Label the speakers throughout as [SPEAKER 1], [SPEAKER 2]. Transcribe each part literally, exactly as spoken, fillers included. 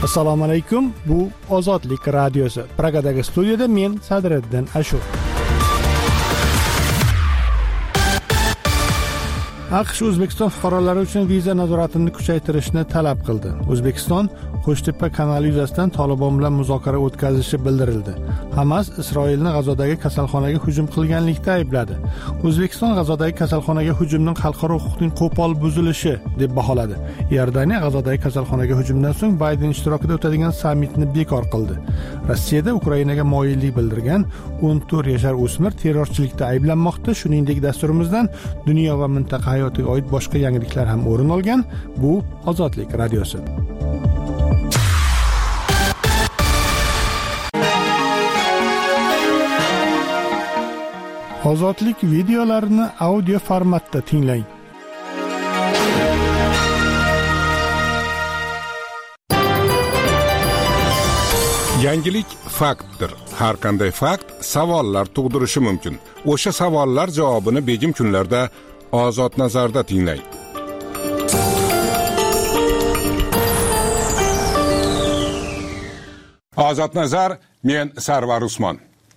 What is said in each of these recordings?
[SPEAKER 1] Assalomu alaykum. Bu Ozodlik radiosi. Pragadagi studiyada men Sadriddin Ashur. AQSh O'zbekiston fuqarolari uchun viza nazoratini kuchaytirishni talab qildi. O'zbekiston Qo'shtepa kanali yuzasidan Tolibon bilan muzokara o'tkazishi bildirildi. Hamas Isroilni G'azodagi kasalxonaga hujum qilganlikda aybladi. O'zbekiston G'azodagi kasalxonaga hujumning xalqaro huquqning qo'pol buzilishi deb baholadi. Iordaniya G'azodagi kasalxonaga hujumdan so'ng Bayden ishtirokida o'tadigan sammitni bekor qildi. Rossiyada Ukrainaga moyillik bildirgan o'n to'rt yashar o'smir terrorchilikda ayblanmoqda. Shuningdek, dasturimizdan dunyo va mintaqa hayotiga oid boshqa yangiliklar ham o'rin olgan. Bu Ozodlik radiosi. Ozodlik videolarini audio formatda tinglang.
[SPEAKER 2] Yangilik faktdir. Har qanday fakt savollar tug'dirishi mumkin. O'sha savollar javobini begim kunlarda Ozod nazarda tinglang. Ozod nazar, men Sarvar Usmon.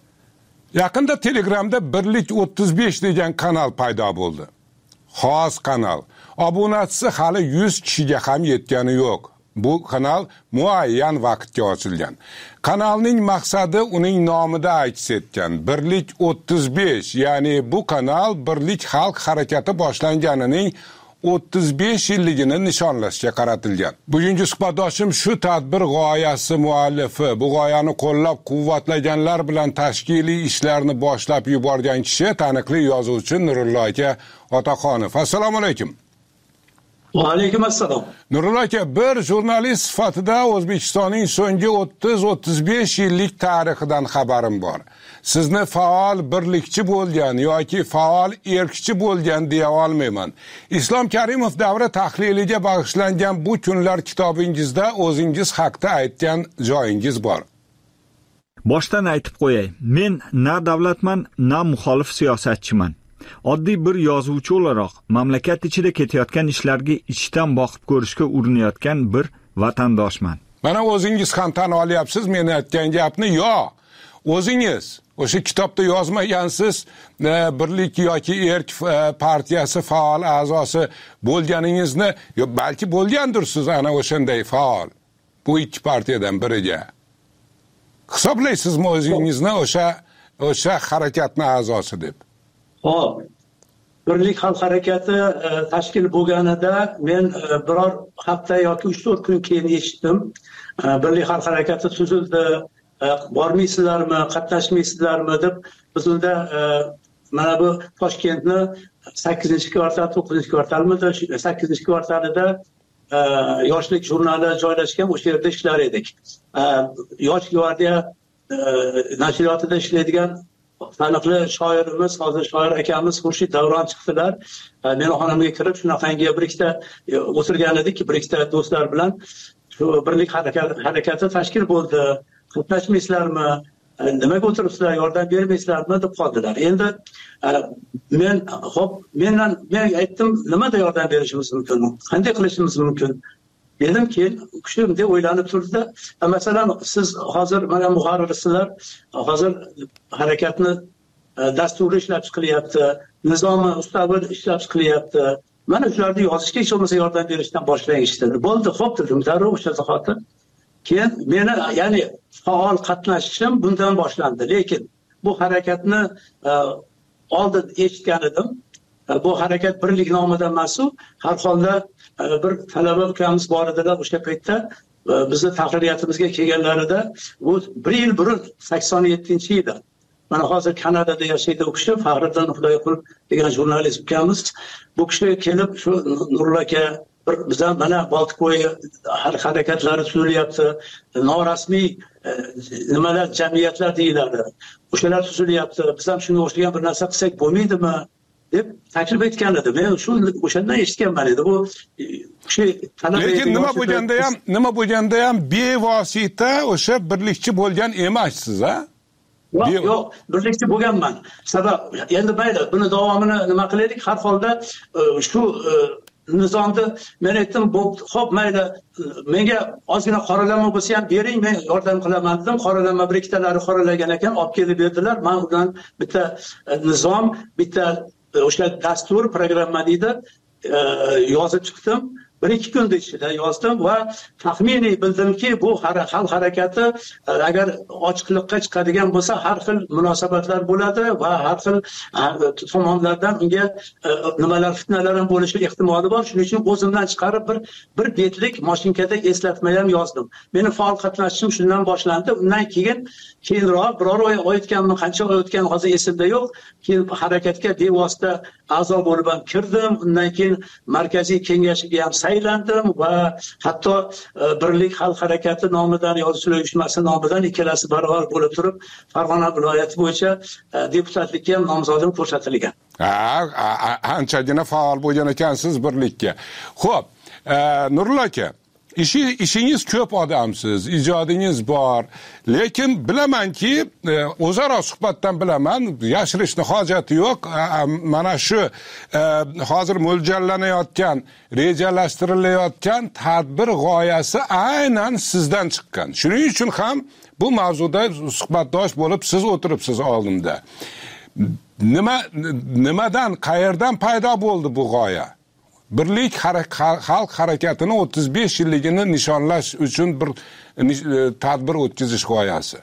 [SPEAKER 2] Yaqinda Telegramda Birlik o'ttiz besh degan kanal paydo bo'ldi. Xos kanal. Obunachisi hali yuz kishiga ham yetgani yo'q. Bu kanal muayyan vaqtga ochilgan. Kanalning maqsadi uning nomida aks etgan. Birlik o'ttiz besh, ya'ni bu kanal Birlik xalq harakati boshlanganining o'ttiz besh yilligini nishonlashga qaratilgan. Bugungi suhbatdoshim shu tadbir g'oyasi muallifi, bu g'oyani qo'llab-quvvatlaganlar bilan tashkiliy ishlarni boshlab yuborgan kishi taniqli yozuvchi Nurullo aka Otaxonov. Assalomu alaykum.
[SPEAKER 3] Va alaykum assalom.
[SPEAKER 2] Nurullo aka, bir jurnalist sifatida O'zbekistonning so'nggi o'ttiz o'ttiz besh yillik tarixidan xabarim bor. Sizni faol birlikchi bo'lgan yoki faol erkchi bo'lgan deya olmayman. Islom Karimov davri tahliliga bag'ishlangan bu kunlar kitobingizda o'zingiz haqida aytgan joyingiz bor.
[SPEAKER 4] Boshdan aytib qo'yay, men na davlatman, na muxolif siyosatchiman. Oddiy bir yozuvchi o'laroq mamlakat ichida ketayotgan ishlarga ichdan boqib ko'rishga urinayotgan bir vatandoshman.
[SPEAKER 2] Mana o'zingiz ham tan olyapsiz meni aytgan gapni. Yo, o'zingiz o'sha kitobda yozmagansiz, Birlik yoki Erk partiyasi faol a'zosi bo'lganingizni, yo balki bo'lgandirsiz ana o'shanday faol. Bu ikki partiyadan biriga. Hisoblaysizmi o'zingizni o'sha o'sha harakatning a'zosi deb?
[SPEAKER 3] Hop. Birlik xalq harakati tashkil bo'lganida men biror hafta yoki uch to'rt kun keyin eshitdim. Birlik xalq harakati tuzildi. Bormaysizlarmi, qatnashmaysizlarmi deb biz unda mana bu Toshkentni sakkizinchi kvartal, to'qqizinchi kvartalmidi, sakkizinchi kvartalida yoshlik jurnali joylashgan, o'sha yerda ishlar edik. Yosh gvardiya nashriyotida ishlaydigan taniqli shoirimiz, hozir shoir akamiz Xurshid Davron chiqdilar. Meni xonamga kirib shunaqangi bir ikkita o'tirgan edik, bir ikkita do'stlar bilan shu birlik harakati tashkil bo'ldi. Qatnashmaysizlarmi? Nimaga o'tiribsizlar? Yordam bermaysizlarmi deb qoldilar. Endi men hop mendan men aytdim, nimada yordam berishimiz mumkin? Qanday qilishimiz mumkin? Dedim keyin kishi deb o'ylanib turdi. Masalan, siz hozir mana muharrirsizlar, hozir harakatni dasturi ishlab chiqilyapti, nizomi ustavi ishlab chiqilyapti. Mana shularni yozishga hech bo'lmasa yordam berishdan boshlaymiz dedi. Bo'ldi, xo'p dedim, darrov o'sha zahoti. Keyin meni, ya'ni faol qatnashishim bundan boshlandi. Lekin bu harakatni oldin eshitgan edim. Bu harakat birlik nomidan mas'ul. Har holda bir talaba ukamiz bor edilar o'sha paytda, bizni tahririyatımizga kelganlarida, bu bir yil burun sakson yettinchi yilda. Mana hozir Kanadada yashaydi u kishi, Faxriddin Xudoyqul degan jurnalist ukamiz. Bu kishi kelib shu Nurullo aka, bizdan mana Boltiqbo'yi harakatlari tuzilyapti, norasmiy nimalar, jamiyatlar deyiladi. O'shalar tuzilyapti. Biz ham shunga o'xshagan bir narsa qilsak bo'lmaydimi deb taklif etgan edi. Men shu o'shandan eshitganman edi. Bu kishi talab
[SPEAKER 2] lekin nima bo'lganda ham, nima bo'lganda ham bevosita o'sha birlikchi bo'lgan emassiz, ha?
[SPEAKER 3] Yo'q, yo'q, birlikchi bo'lganman. Sabab endi mayli, buni davomini nima qilaylik? Har holda shu nizomni men aytdim, xo'p mayli, menga ozgina qoralama bo'lsa ham bering, men yordam qilaman dedim. Qoralama bir ikkitalari qoralagan ekan, olib kelib berdilar. Men undan bitta nizom, bitta o'sha dastur, programma deydi, yozib chiqdim. Bir ikki kunda ichida yozdim va taxminiy bildimki, bu xalq harakati agar ochiqlikqa chiqadigan bo'lsa, har xil munosabatlar bo'ladi va har xil tomonlardan unga nimalar, fitnalar ham bo'lishi ehtimoli bor. Shuning uchun o'zimdan chiqarib bir bir betlik mashinkada eslatma ham yozdim. Meni faol qatnashishim shundan boshlandi. Undan keyin keyinroq biror oy o'tganmi, qancha oy o'tgan hozir esimda yo'q. Keyin harakatga bevosita a'zo bo'lib ham kirdim. Undan keyin markaziy kengashiga ham saylandim va hatto Birlik xalq harakati nomidan, Yozuvchilar uyushmasi nomidan ikkalasi barobar bo'lib turib, Farg'ona viloyati bo'yicha deputatlikka ham nomzodim ko'rsatilgan.
[SPEAKER 2] Ha, anchagina faol bo'lgan ekansiz birlikka. Xo'p, Nurullo aka, ishi ishingiz ko'p odamsiz, ijodingiz bor, lekin bilamanki, o'zaro suhbatdan bilaman, yashirishni hojati yo'q. Mana shu hozir mo'ljallanayotgan, rejalashtirilayotgan tadbir g'oyasi aynan sizdan chiqqan. Shuning uchun ham bu mavzuda suhbatdosh bo'lib siz o'tiribsiz oldimda. Nima nimadan, qayerdan paydo bo'ldi bu g'oya? Birlik xalq harakatini o'ttiz besh yilligini nishonlash uchun bir tadbir o'tkazish g'oyasi.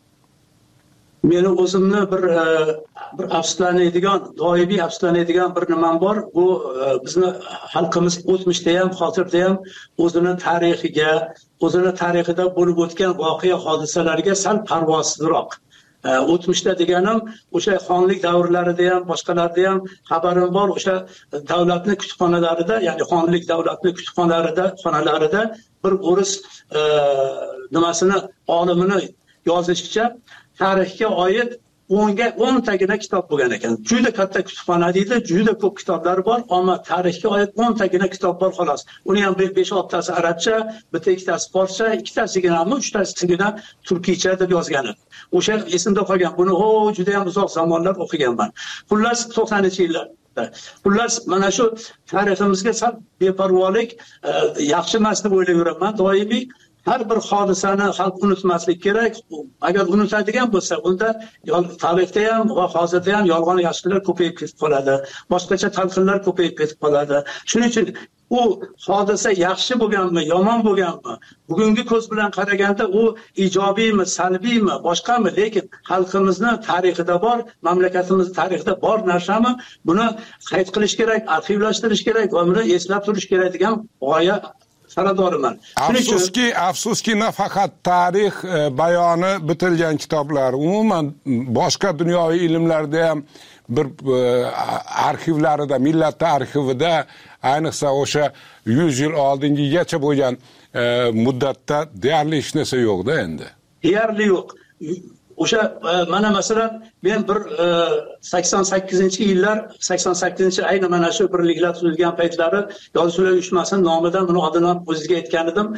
[SPEAKER 3] Meni o'zimni bir bir afsuslanadigan, doimiy afsuslanadigan bir nimam bor. Bu bizni xalqimiz o'tmishda ham, hozirda ham o'zini tarixiga, o'zini tarixida bo'lib o'tgan voqea hodisalarga sal parvosizroq. O'tmishda deganim, o'sha xonlik davrlarida ham, boshqalarda ham xabarim bor. O'sha davlatni kutubxonalarida, ya'ni xonlik davlatni kutubxonalarida, xonalarida bir o'ris nimasini, olimini yozishicha tarixga oid o'nga o'n tagina kitob bo'lgan ekan. Juda katta kutubxona deydi, juda ko'p kitoblar bor, ammo tarixga oid o'n tagina kitob bor xolos. Uni ham besh oltitasi arabcha, bitta ikkitasi forscha, ikkitasigina, uchtasigina turkiycha deb yozgan. O'sha esimda qolgan. Buni o juda ham uzoq zamonlar o'qiganman. Xullas to'qsoninchi yillarda. Xullas mana shu tariximizga sal beparvolik yaxshi emas deb o'ylayveraman doimiy. Har bir hodisani xalq unutmaslik kerak. Agar unutadigan bo'lsa, unda tarixda ham va hozirda ham yolg'on yashiqlar ko'payib ketib qoladi. Boshqacha talqinlar ko'payib ketib qoladi. Shuning uchun u hodisa yaxshi bo'lganmi, yomon bo'lganmi, bugungi ko'z bilan qaraganda u ijobiymi, salbiymi, boshqami, lekin xalqimizni tarixida bor, mamlakatimiz tarixida bor narsami, buni qayd qilish kerak, arxivlashtirish kerak va buni eslab turish kerak degan g'oya saradoriman.
[SPEAKER 2] Afsuski, afsuski nafaqat tarix bayoni bitilgan kitoblar, umuman boshqa dunyoviy ilmlarda ham bir arxivlarida, millat arxivida, ayniqsa o'sha yuz yil oldingigacha bo'lgan muddatda deyarli hech narsa yo'q-da endi.
[SPEAKER 3] Deyarli yo'q. O'sha mana masalan men bir sakson sakkizinchi yillar, sakson sakkizinchi ayni mana shu birliklar tuzilgan paytlari Yozuvchilar uyushmasining nomidan buni oldindan o'zizga aytgan edim.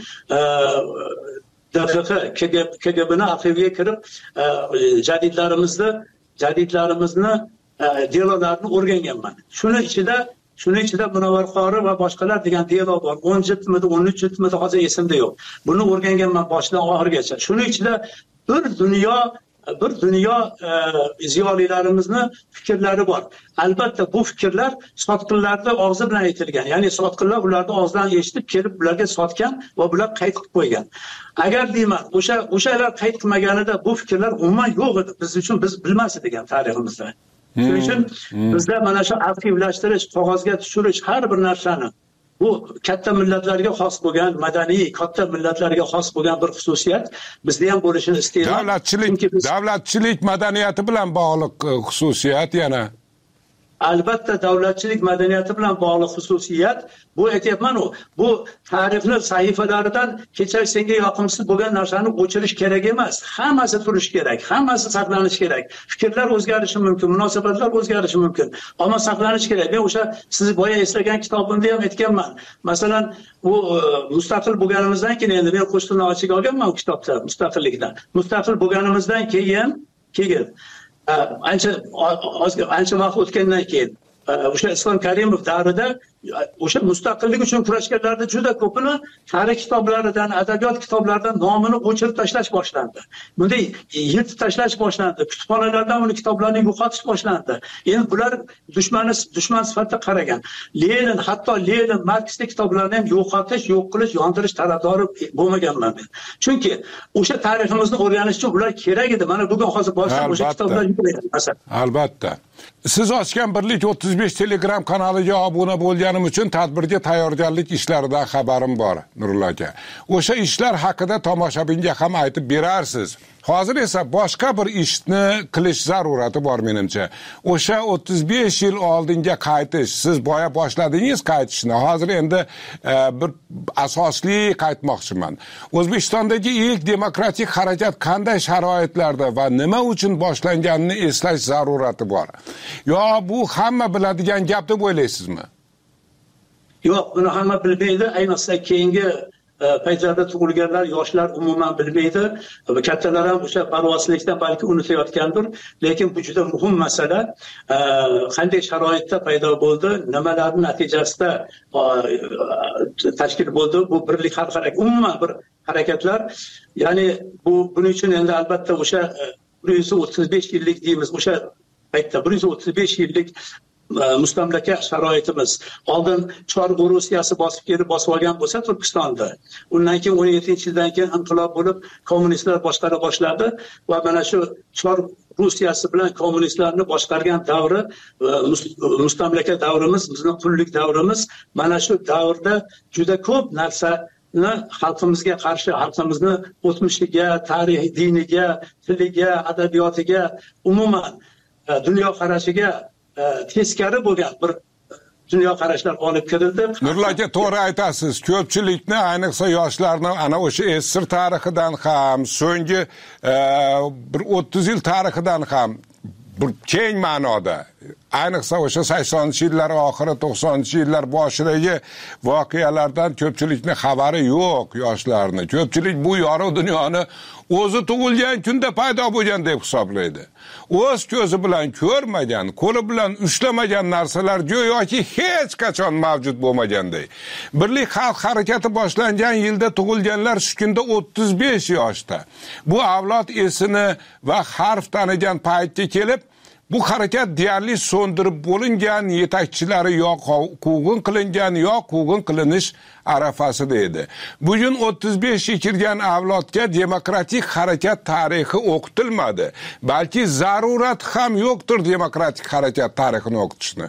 [SPEAKER 3] D X X K G B'ni arxiviga kirib jadidlarimizni, jadidlarimizni delolarini o'rganganman. Shuni ichida Shuning ichida Munavvar qori va boshqalar degan delo bor. o'n jildmidi, o'n uch jildmidi hozir esimda yo'q. Buni o'rganganman boshidan oxirigacha. Shuning ichida bir dunyo bir dunyo ziyolilarimizni fikrlari bor. Albatta bu fikrlar sotqinlarda og'zi bilan aytilgan. Ya'ni sotqinlar ularni og'zidan eshitib kelib ularga sotgan va bular qayd qilib qo'ygan. Agar deyman, o'sha o'shalar qayd qilmaganida bu fikrlar umuman yo'q edi. Biz uchun biz bilmas edik tariximizda. Shuning uchun bizda mana shu arxivlashtirish, qog'ozga tushirish har bir narsani bu katta millatlarga xos bo'lgan, madaniy katta millatlarga xos bo'lgan bir xususiyat bizda ham bo'lishini istayman.
[SPEAKER 2] Davlatchilik, davlatchilik madaniyati bilan bog'liq xususiyat yana.
[SPEAKER 3] Albatta davlatchilik madaniyati bilan bog'liq xususiyat. Bu aytyapman-ku, bu tarixni sahifalaridan kecha senga yoqimsiz bo'lgan narsani o'chirish kerak emas. Hammasi turish kerak, hammasi saqlanish kerak. Fikrlar o'zgarishi mumkin, munosabatlar o'zgarishi mumkin, ammo saqlanish kerak. Men o'sha siz boya eslagan kitobimda ham aytganman. Masalan, bu mustaqil bo'lganimizdan keyin endi men qo'shtirnoq ichiga olganman bu kitobda mustaqillikdan. Mustaqil bo'lganimizdan keyin keyin ancha ancha vaqt o'tgandan keyin o'sha Islom Karimov davrida o'sha mustaqillik uchun kurashganlarni juda ko'pini tarix kitoblaridan, adabiyot kitoblaridan nomini o'chirib tashlash boshlandi. Bunday yirtib tashlash boshlandi. Kutubxonalardan uni kitoblarni yo'qotish boshlandi. Endi bular dushmani dushman sifatida qaragan. Lenin, hatto Lenin, Marksning kitoblarini ham yo'qotish, yo'q qilish, yondirish tarafdori bo'lmaganman men. Chunki o'sha tariximizni o'rganish uchun ular kerak edi. Mana bugun hozir boshqa o'sha kitoblar yuqlayapti.
[SPEAKER 2] Albatta. Siz ochgan Birlik o'ttiz besh Telegram kanaliga obuna bo'lganim uchun tadbirga tayyorgarlik ishlaridan xabarim bor, Nurullo aka. O'sha ishlar haqida tomoshabinga ham aytib berarsiz. Hozir esa boshqa bir ishni qilish zarurati bor menimcha. O'sha o'ttiz besh yil oldinga qaytish. Siz boya boshladingiz qaytishni. Hozir endi e, bir asosli qaytmoqchiman. O'zbekistondagi ilk demokratik harakat qanday sharoitlarda va nima uchun boshlanganini eslash zarurati bor? Yo bu hamma biladigan gap deb o'ylaysizmi?
[SPEAKER 3] Yo'q, buni hamma bilmaydi. Ayniqsa keyingi paytlarda tug'ilganlar, yoshlar umuman bilmaydi. Kattalar ham o'sha parvozlikdan balki unutayotgandir, lekin bu juda muhim masala. Qanday sharoitda paydo bo'ldi, nimalarning natijasida tashkil bo'ldi bu birlik xalq harakati, umuman bir harakatlar. Ya'ni bu buning uchun endi albatta o'sha bir yuz o'ttiz besh yillik deymiz, o'sha paytda bir yuz o'ttiz besh yillik mustamlaka sharoitimiz. Oldin Chor Rusiyasi bosib kelib bosib olgan bo'lsa Turkistonda. Undan keyin o'n yettinchi yildan keyin inqilob bo'lib kommunistlar boshqara boshladi va mana shu Chor Rusiyasi bilan kommunistlarni boshqargan davri mustamlaka davrimiz, bizning qullik davrimiz. Mana shu davrda juda ko'p narsa xalqimizga qarshi, xalqimizni o'tmishiga, tarix, diniga, tiliga, adabiyotiga, umuman dunyo qarashiga teskari bo'lgan bir dunyo qarashlar olib kirildi.
[SPEAKER 2] Nurullo aka, to'g'ri aytasiz. Ko'pchilikni, ayniqsa yoshlarni ana o'sha esir tarixidan ham, so'nggi bir o'ttiz yil tarixidan ham bir keng ma'noda, ayniqsa o'sha saksonінші yillar oxiri, to'qsoninchi yillar boshidagi voqealardan ko'pchilikni xabari yo'q yoshlarni. Ko'pchilik bu yorug' dunyoni o'zi tug'ilgan kunda paydo bo'lgan deb hisoblaydi. O'z ko'zi bilan ko'rmagan, qo'li bilan ushlamagan narsalar go'yoki hech qachon mavjud bo'lmaganday. Birlik xalq harakati boshlangan yilda tug'ilganlar shu kunda o'ttiz besh yoshda. Bu avlod esini va harf tanigan paytga kelib, bu harakat deyarli so'ndirib bo'lingan, yetakchilari yo quvg'in qilingan, yo quvg'in qilinish arafasida edi. Bugun o'ttiz beshga kirgan avlodga demokratik harakat tarixi o'qitilmadi. Balki zarurat ham yo'qdir demokratik harakat tarixini o'qitishni.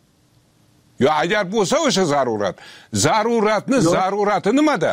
[SPEAKER 2] Yo agar bo'lsa o'sha zarurat, zaruratni zarurati nimada?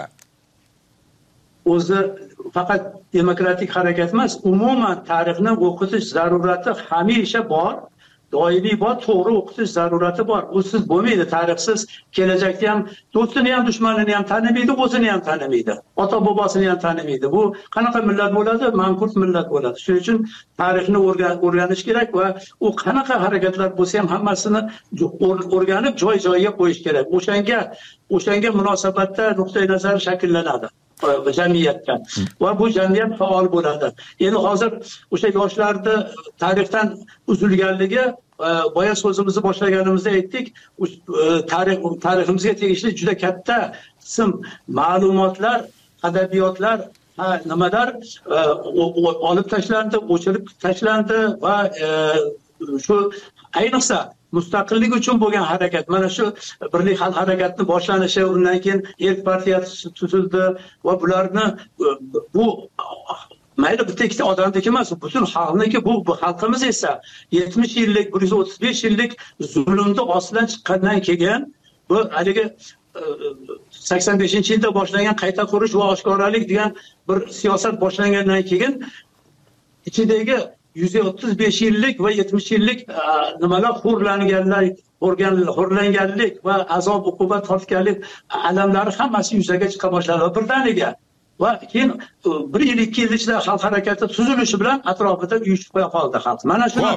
[SPEAKER 3] O'zi faqat demokratik harakat emas, umuman tarixni o'qitish zarurati hamisha bor, doimiy bor, to'g'ri o'qitish zarurati bor. Usiz bo'lmaydi, tarixsiz kelajakda ham do'stini ham dushmanini ham tanimaydi, o'zini ham tanimaydi, ota bobosini ham tanimaydi. Bu qanaqa millat bo'ladi? Mankurt millat bo'ladi. Shuning uchun tarixni o'rganish kerak va u qanaqa harakatlar bo'lsa ham hammasini o'rganib joy-joyiga qo'yish kerak. O'shanga o'shanga munosabatda nuqtai nazar shakllanadi jamiyatda va bu jamiyat faol bo'ladi. Endi hozir o'sha yoshlarni tarixdan uzilganligi, boya so'zimizni boshlaganimizda aytdik, tarix tariximizga tegishli juda katta qism ma'lumotlar, adabiyotlar, nimalar olib tashlandi, o'chirib tashlandi va shu ayniqsa mustaqillik uchun bo'lgan harakat, mana shu birlik xalq harakatining boshlanishi, undan keyin erk partiyasi tuzildi va bularni bu mayli bitta ikkita odamniki emas, butun xalqniki. Bu xalqimiz esa yetmish yillik, bir yuz o'ttiz besh yillik zulmni ostidan chiqqandan keyin bu haligi sakson beshinchi yilda boshlangan qayta qurish va oshkoralik degan bir siyosat boshlangandan keyin ichidagi yuz o'ttiz besh yillik va yetmish yillik nimalar xo'rlanganlar, xo'rlanganlik va azob uqubat tortganlik alamlari hammasi yuzaga chiqa boshladi birdaniga. Va keyin bir yil ikki yil ichida xalq harakati tuzilishi bilan atrofida uyushib qo'ya qoldi xalq. Mana shuni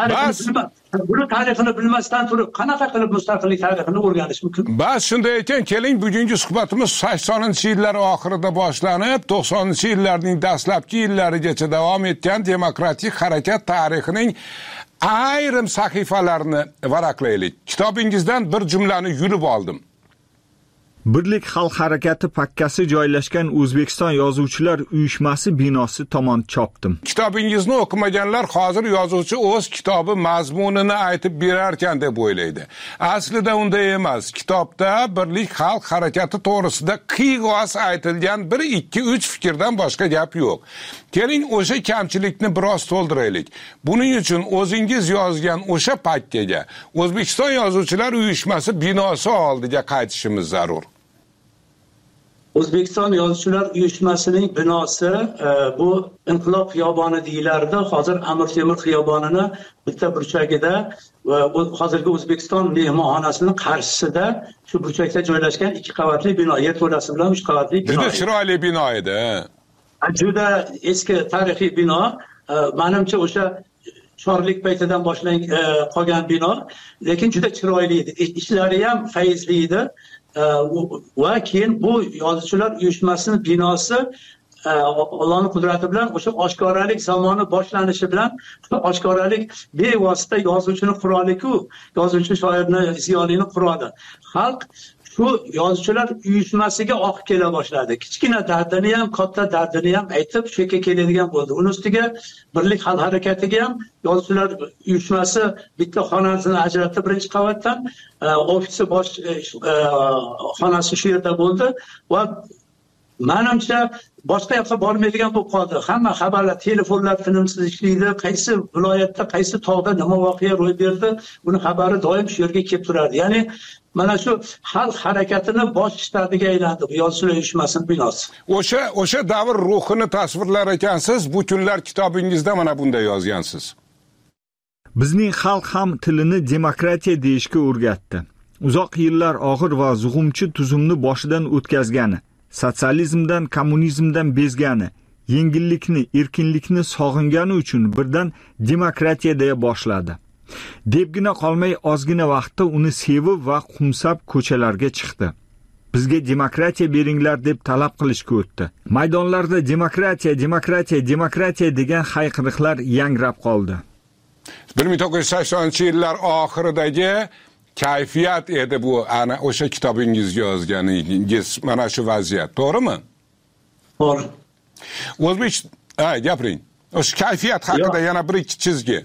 [SPEAKER 3] buni tarixini bilmasdan turib qanaqa qilib mustaqillik tarixini o'rganish mumkin?
[SPEAKER 2] Bas shunday ekan, keling bugungi suhbatimiz saksoninchi yillar oxirida boshlanib, to'qsoninchi yillarning dastlabki yillarigacha davom etgan demokratik harakat tarixining ayrim sahifalarni varaqlaylik. Kitobingizdan bir jumlani yulib oldim.
[SPEAKER 4] Birlik xalq harakati pakkasi joylashgan O'zbekiston Yozuvchilar uyushmasi binosi tomon chopdim.
[SPEAKER 2] Kitobingizni o'qimaganlar hozir yozuvchi o'z kitobi mazmunini aytib berarkan deb o'ylaydi. Aslida unday emas. Kitobda Birlik xalq harakati to'g'risida qiyg'os aytilgan bir ikki uch fikrdan boshqa gap yo'q. Keling, o'sha kamchilikni biroz to'ldiraylik. Buning uchun o'zingiz yozgan o'sha pakkaga O'zbekiston Yozuvchilar uyushmasi binosi oldiga qaytishimiz zarur.
[SPEAKER 3] O'zbekiston Yozuvchilar uyushmasining binosi e, bu Inqilob xiyoboni deyilardi. Hozir Amir Temur xiyobonini bitta burchagida va hozirgi O'zbekiston mehmonxonasining qarshisida shu burchakda joylashgan ikki qavatli bino, yerto'lasi bilan uch qavatli bino.
[SPEAKER 2] Juda chiroyli bino edi.
[SPEAKER 3] Juda eski tarixiy bino. E, menimcha o'sha chorlik paytidan boshlangan e, qolgan bino, lekin juda chiroyli edi. Ishlari ham fayzli edi. Va keyin bu yozuvchilar uyushmasining binosi Allohning qudrati bilan o'sha oshkoralik zamoni boshlanishi bilan oshkoralik bevosita yozuvchini quroliku, yozuvchi shoirni, ziyolini quradi. Xalq shu yozuvchilar uyushmasiga oqib kela boshladi. Kichkina dardini ham, katta dardini ham aytib shu yerga keladigan bo'ldi. Uning ustiga Birlik xalq harakatiga ham yozuvchilar uyushmasi bitta xonasini ajratdi birinchi qavatdan, ofisi bosh xonasi shu yerda bo'ldi va menimcha boshqa yoqqa bormaydigan bo'lib qoldi. Hamma xabarlar, telefonlar tinimsiz ishlaydi. Qaysi viloyatda, qaysi tog'da nima voqea ro'y berdi, uni xabari doim shu yerga kelib turardi. Ya'ni mana shu xalq harakatini bosh shtabiga aylandi bu yozuvchilar uyushmasining binosi.
[SPEAKER 2] O'sha o'sha davr ruhini tasvirlar ekansiz. Bu kunlar kitobingizda mana bunday yozgansiz.
[SPEAKER 4] Bizning xalq ham tilini demokratiya deyishga o'rgatdi. Uzoq yillar og'ir va zug'umchi tuzumni boshidan o'tkazgani, sotsializmdan, kommunizmdan bezgani, yengillikni, erkinlikni sog'ingani uchun birdan demokratiya deya boshladi. Debgina qolmay ozgina vaqtda uni sevib va qumsab ko'chalarga chiqdi. Bizga demokratiya beringlar deb talab qilishga o'tdi. Maydonlarda demokratiya, demokratiya, demokratiya degan hayqiriqlar yangrab qoldi.
[SPEAKER 2] bir ming to'qqiz yuz saksoninchi yillar oxiridagi kayfiyat edi bu, ana o'sha kitobingizga yozganingiz mana shu vaziyat, to'g'rimi?
[SPEAKER 3] To'g'ri.
[SPEAKER 2] O'zbek, ha, gapiring. O'sha kayfiyat haqida yana bir ikki chizgi.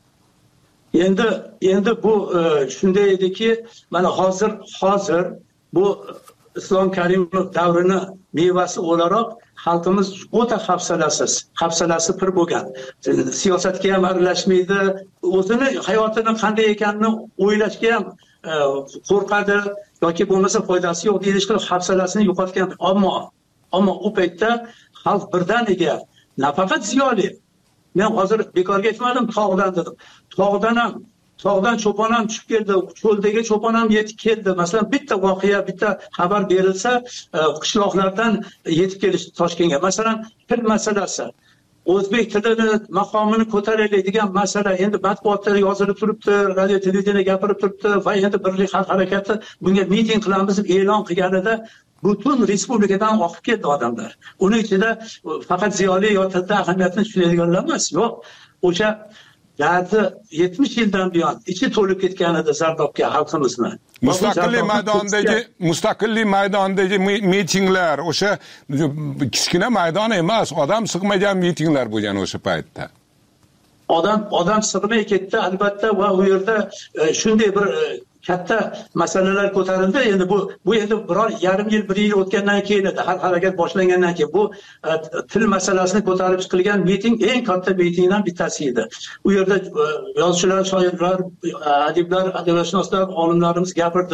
[SPEAKER 3] Endi endi bu shunday ediki, mana hozir hozir bu Islom Karimov davrini mevasi o'laroq xalqimiz o'ta hafsalasiz, hafsalasi pir bo'lgan. Siyosatga ham aralashmaydi, o'zini hayotini qanday ekanini o'ylashga ham qo'rqadi yoki bo'lmasa foydasi yo'q deyish qilib hafsalasini yo'qotgan. Ammo ammo u paytda xalq birdaniga nafaqat ziyoli. Men hozir bekorga aytmadim, tog'dan dedim. Tog'dan ham Tog'dan cho'pon ham tushib keldi, cho'ldagi cho'pon ham yetib keldi. Masalan, bitta voqea, bitta xabar berilsa, qishloqlardan yetib kelish Toshkentga. Masalan, til masalasi. O'zbek tilini maqomini ko'taraylik degan masala endi matbuotda yozilib turibdi, radio televideniya gapirib turibdi va endi Birlik xalq harakati bunga miting qilamiz deb e'lon qilganida butun respublikadan oqib keldi odamlar. Uning ichida faqat ziyoli yo tilda ahamiyatini tushunadiganlar emas, yo'q. O'sha dardi yetmish yildan buyon ichi to'lib ketgan edi zardobga xalqimizni.
[SPEAKER 2] Mustaqillik maydonidagi mustaqillik maydonidagi mitinglar, o'sha kichkina maydon emas, odam sig'magan mitinglar bo'lgan o'sha paytda.
[SPEAKER 3] Odam odam sig'may ketdi albatta va u yerda shunday bir katta masalalar ko'tarildi. Endi bu bu endi biror yarim yil, bir yil o'tgandan keyin edi, har harakat boshlangandan keyin bu til masalasini ko'tarib chiqilgan miting eng katta mitingdan bittasi edi. U yerda yozuvchilar, shoirlar, adiblar, adabiyotshunoslar, olimlarimiz gapirdi,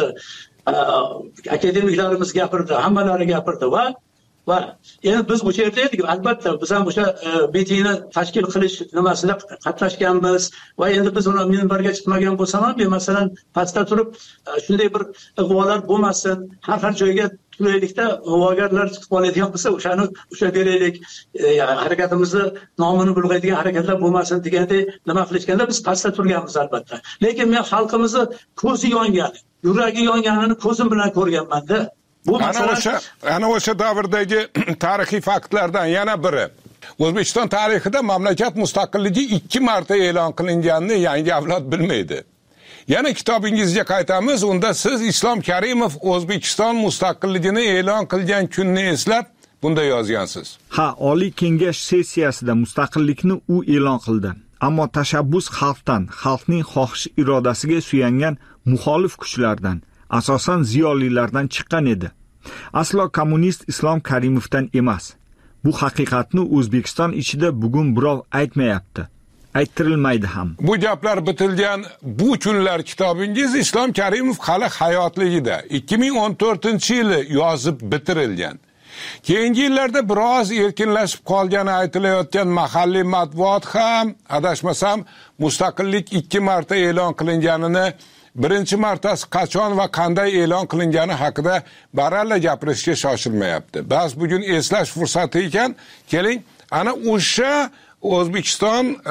[SPEAKER 3] akademiklarimiz gapirdi, hammalari gapirdi va va endi biz o'sha yerda edik. Albatta biz ham o'sha mitingni tashkil qilish nimasida qatnashganmiz va endi biz uni minbarga chiqmagan bo'lsam ham, masalan, pastda turib shunday bir ig'volar bo'lmasin, har har joyga turaylikda ig'vogarlar chiqib qoladigan bo'lsa, o'shani o'sha beraylik, harakatimizni nomini bulg'aydigan harakatlar bo'lmasin degandek nima qilishganda biz pastda turganmiz albatta. Lekin men xalqimizni ko'zi yongan, yuragi yonganini ko'zim bilan ko'rganman-da.
[SPEAKER 2] Bu ana o'sha ana o'sha davrdagi tarixiy faktlardan yana biri. O'zbekiston tarixida mamlakat mustaqilligi ikki marta e'lon qilinganini yangi avlod bilmaydi. Yana kitobingizga qaytamiz, unda siz Islom Karimov O'zbekiston mustaqilligini e'lon qilgan kunni eslab bunda yozgansiz.
[SPEAKER 4] Ha, Oliy Kengash sessiyasida mustaqillikni u e'lon qildi. Ammo tashabbus xalqdan, xalqning xohish irodasiga suyangan muxolif kuchlardan, asosan ziyolilardan chiqqan edi. Aslo kommunist Islom Karimovdan emas. Bu haqiqatni O'zbekiston ichida bugun birov aytmayapti. Ayttirilmaydi ham.
[SPEAKER 2] Bu gaplar bitilgan bu kunlar kitobingiz Islom Karimov hali hayotligida ikki ming o'n to'rtinchi yili yozib bitirilgan. Keyingi yillarda biroz erkinlashib qolgani aytilayotgan mahalliy matbuot ham adashmasam mustaqillik ikki marta e'lon qilinganini, birinchi martasi qachon va qanday e'lon qilingani haqida baralla gapirishga shoshilmayapti. Bas bugun eslash fursati ekan, keling ana o'sha O'zbekiston e,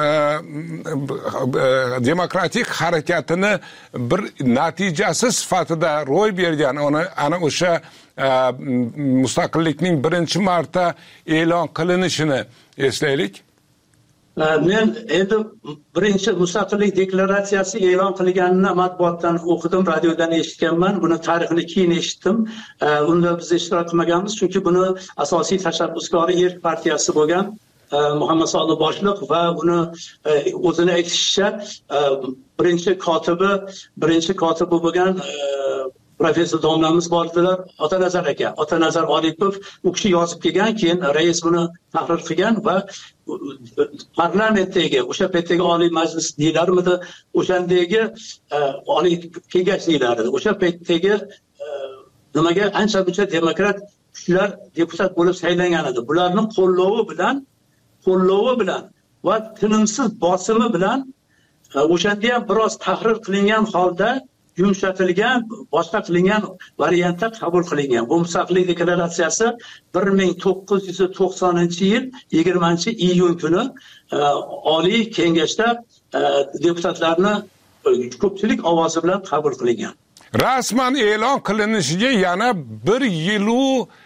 [SPEAKER 2] e, demokratik harakatini bir natijasi sifatida ro'y bergan ona ana o'sha e, mustaqillikning birinchi marta e'lon qilinishini eslaylik.
[SPEAKER 3] Men endi birinchi mustaqillik deklaratsiyasi e'lon qilinganini matbuotdan o'qidim, radiodan eshitganman. Buni tarixini keyin eshitdim. Unda biz ishtirok qilmaganmiz, chunki buni asosiy tashabbuskori Erk partiyasi bo'lgan Muhammad Sodiq boshliq va uni o'zini aytishicha birinchi kotibi, birinchi kotibi bo'lgan professor domlamiz bordilar, Otanazar aka, Otanazar Olipov, u kishi yozib kelgan, keyin rais buni tahrir qilgan va parlamentdagi, o'sha paytdagi Oliy Majlis deylarmidi, o'shandagi Oliy Kengash deylardi. O'sha paytdagi nimaga ancha buncha demokrat kuchlar deputat bo'lib saylangan edi. Bularning qo'llovi bilan qo'llovi bilan va tinimsiz bosimi bilan o'shanda ham biroz tahrir qilingan holda yumshatilgan, boshqa qilingan variantda qabul qilingan. Bu mustaqillik deklaratsiyasi bir ming to'qqiz yuz to'qsoninchi yil yigirmanchi iyun kuni Oliy Kengashda deputatlarni ko'pchilik ovozi bilan qabul qilingan.
[SPEAKER 2] Rasman e'lon qilinishiga yana bir yilu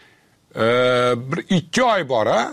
[SPEAKER 2] bir ikki oy bor, ha?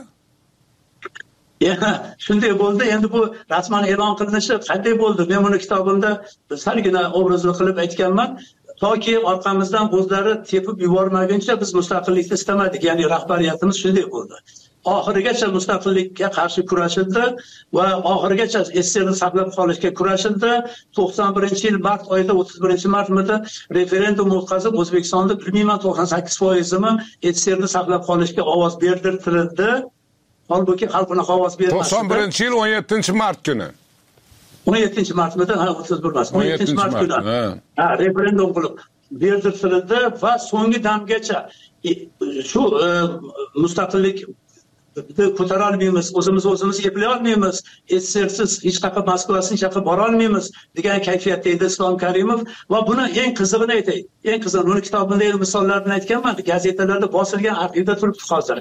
[SPEAKER 3] Ya, shunday bo'ldi. Endi bu rasman e'lon qilinishi qanday bo'ldi? Men buni kitobimda salgina obrazli qilib aytganman. Toki orqamizdan o'zlari tepib yubormaguncha biz mustaqillikni istamadik. Ya'ni rahbariyatimiz shunday bo'ldi. Oxirigacha mustaqillikka qarshi kurashildi va oxirigacha S S R ni saqlab qolishga kurashildi. to'qson birinchi yil mart oyida o'ttiz birinchi martmida referendum o'tkazib O'zbekistonda bilmayman to'qson sakkiz foizimi S S R ni saqlab qolishga ovoz berdirtirildi. Holbuki xalq unaqa ovoz bermasdi.
[SPEAKER 2] to'qson birinchi yil o'n yettinchi mart kuni.
[SPEAKER 3] o'n yettinchi martmida, ha, o'ttiz bir emas. o'n yettinchi mart kuni. Ha, referendum qilib berdirtirildi va so'nggi damgacha shu mustaqillik ko'tara olmaymiz, o'zimiz o'zimiz eplay olmaymiz, S S Rsiz hech qayerga Moskvasiga chaqib bora olmaymiz degan kayfiyatda edi Islom Karimov va buni eng qizig'ini aytay. Eng qizig'i, uni kitobimda misollarni aytganman, gazetalarda bosilgan, arxivda turibdi hozir.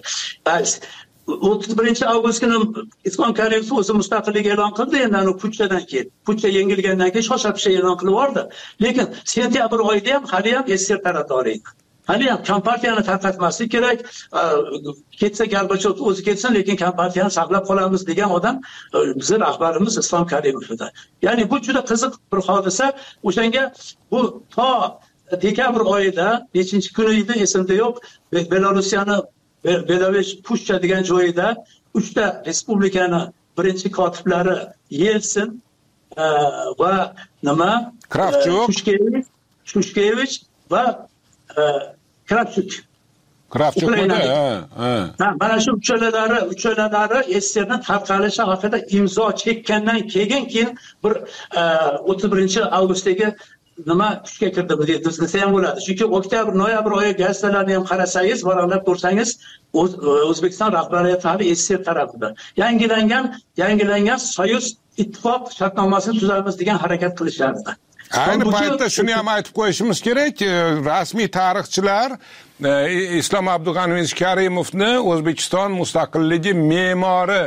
[SPEAKER 3] o'ttiz birinchi avgust kuni Islom Karimov o'zi mustaqillik e'lon qildi, endi ana puchchadan keyin, puchcha yengilgandan keyin shosha-pisha e'lon qilib yubordi. Lekin sentyabr oyida ham hali ham S S R tarafdori edi. Hali ham kompartiyani tarqatmaslik kerak, ketsa Gorbachov o'zi ketsin, lekin kompartiyani saqlab qolamiz degan odam bizning rahbarimiz Islom Karimov edi. Ya'ni bu juda qiziq bir hodisa. O'shanga bu to dekabr oyida nechinchi kuni edi esimda yo'q, Belarusiyani Belarus Pushcha degan joyida uchta respublikani birinchi kotiblari Yelsin va nima
[SPEAKER 2] Kravchuk,
[SPEAKER 3] Shushkevich, Shushkevich va Kravchuk.
[SPEAKER 2] Kravchuk bo'ldi, ha.
[SPEAKER 3] Ha, mana shu uchalalari, uchalalari S S Rning tarqalishi haqida imzo chekkandan keyin keyin bir o'ttiz birinchi avgustdagi nima kuchga kirdi deb desa ham bo'ladi. Chunki oktyabr, noyabr oyi gazetalarni ham qarasangiz, varaqlab ko'rsangiz, O'zbekiston rahbariyati hali S S R tarafida. Yangilangan, yangilangan Soyuz ittifoq shartnomasini tuzamiz degan harakat qilishardi.
[SPEAKER 2] Ayni paytda shuni ham aytib qo'yishimiz kerak, rasmiy tarixchilar Islom Abdug'aniyevich Karimovni O'zbekiston mustaqilligi me'mori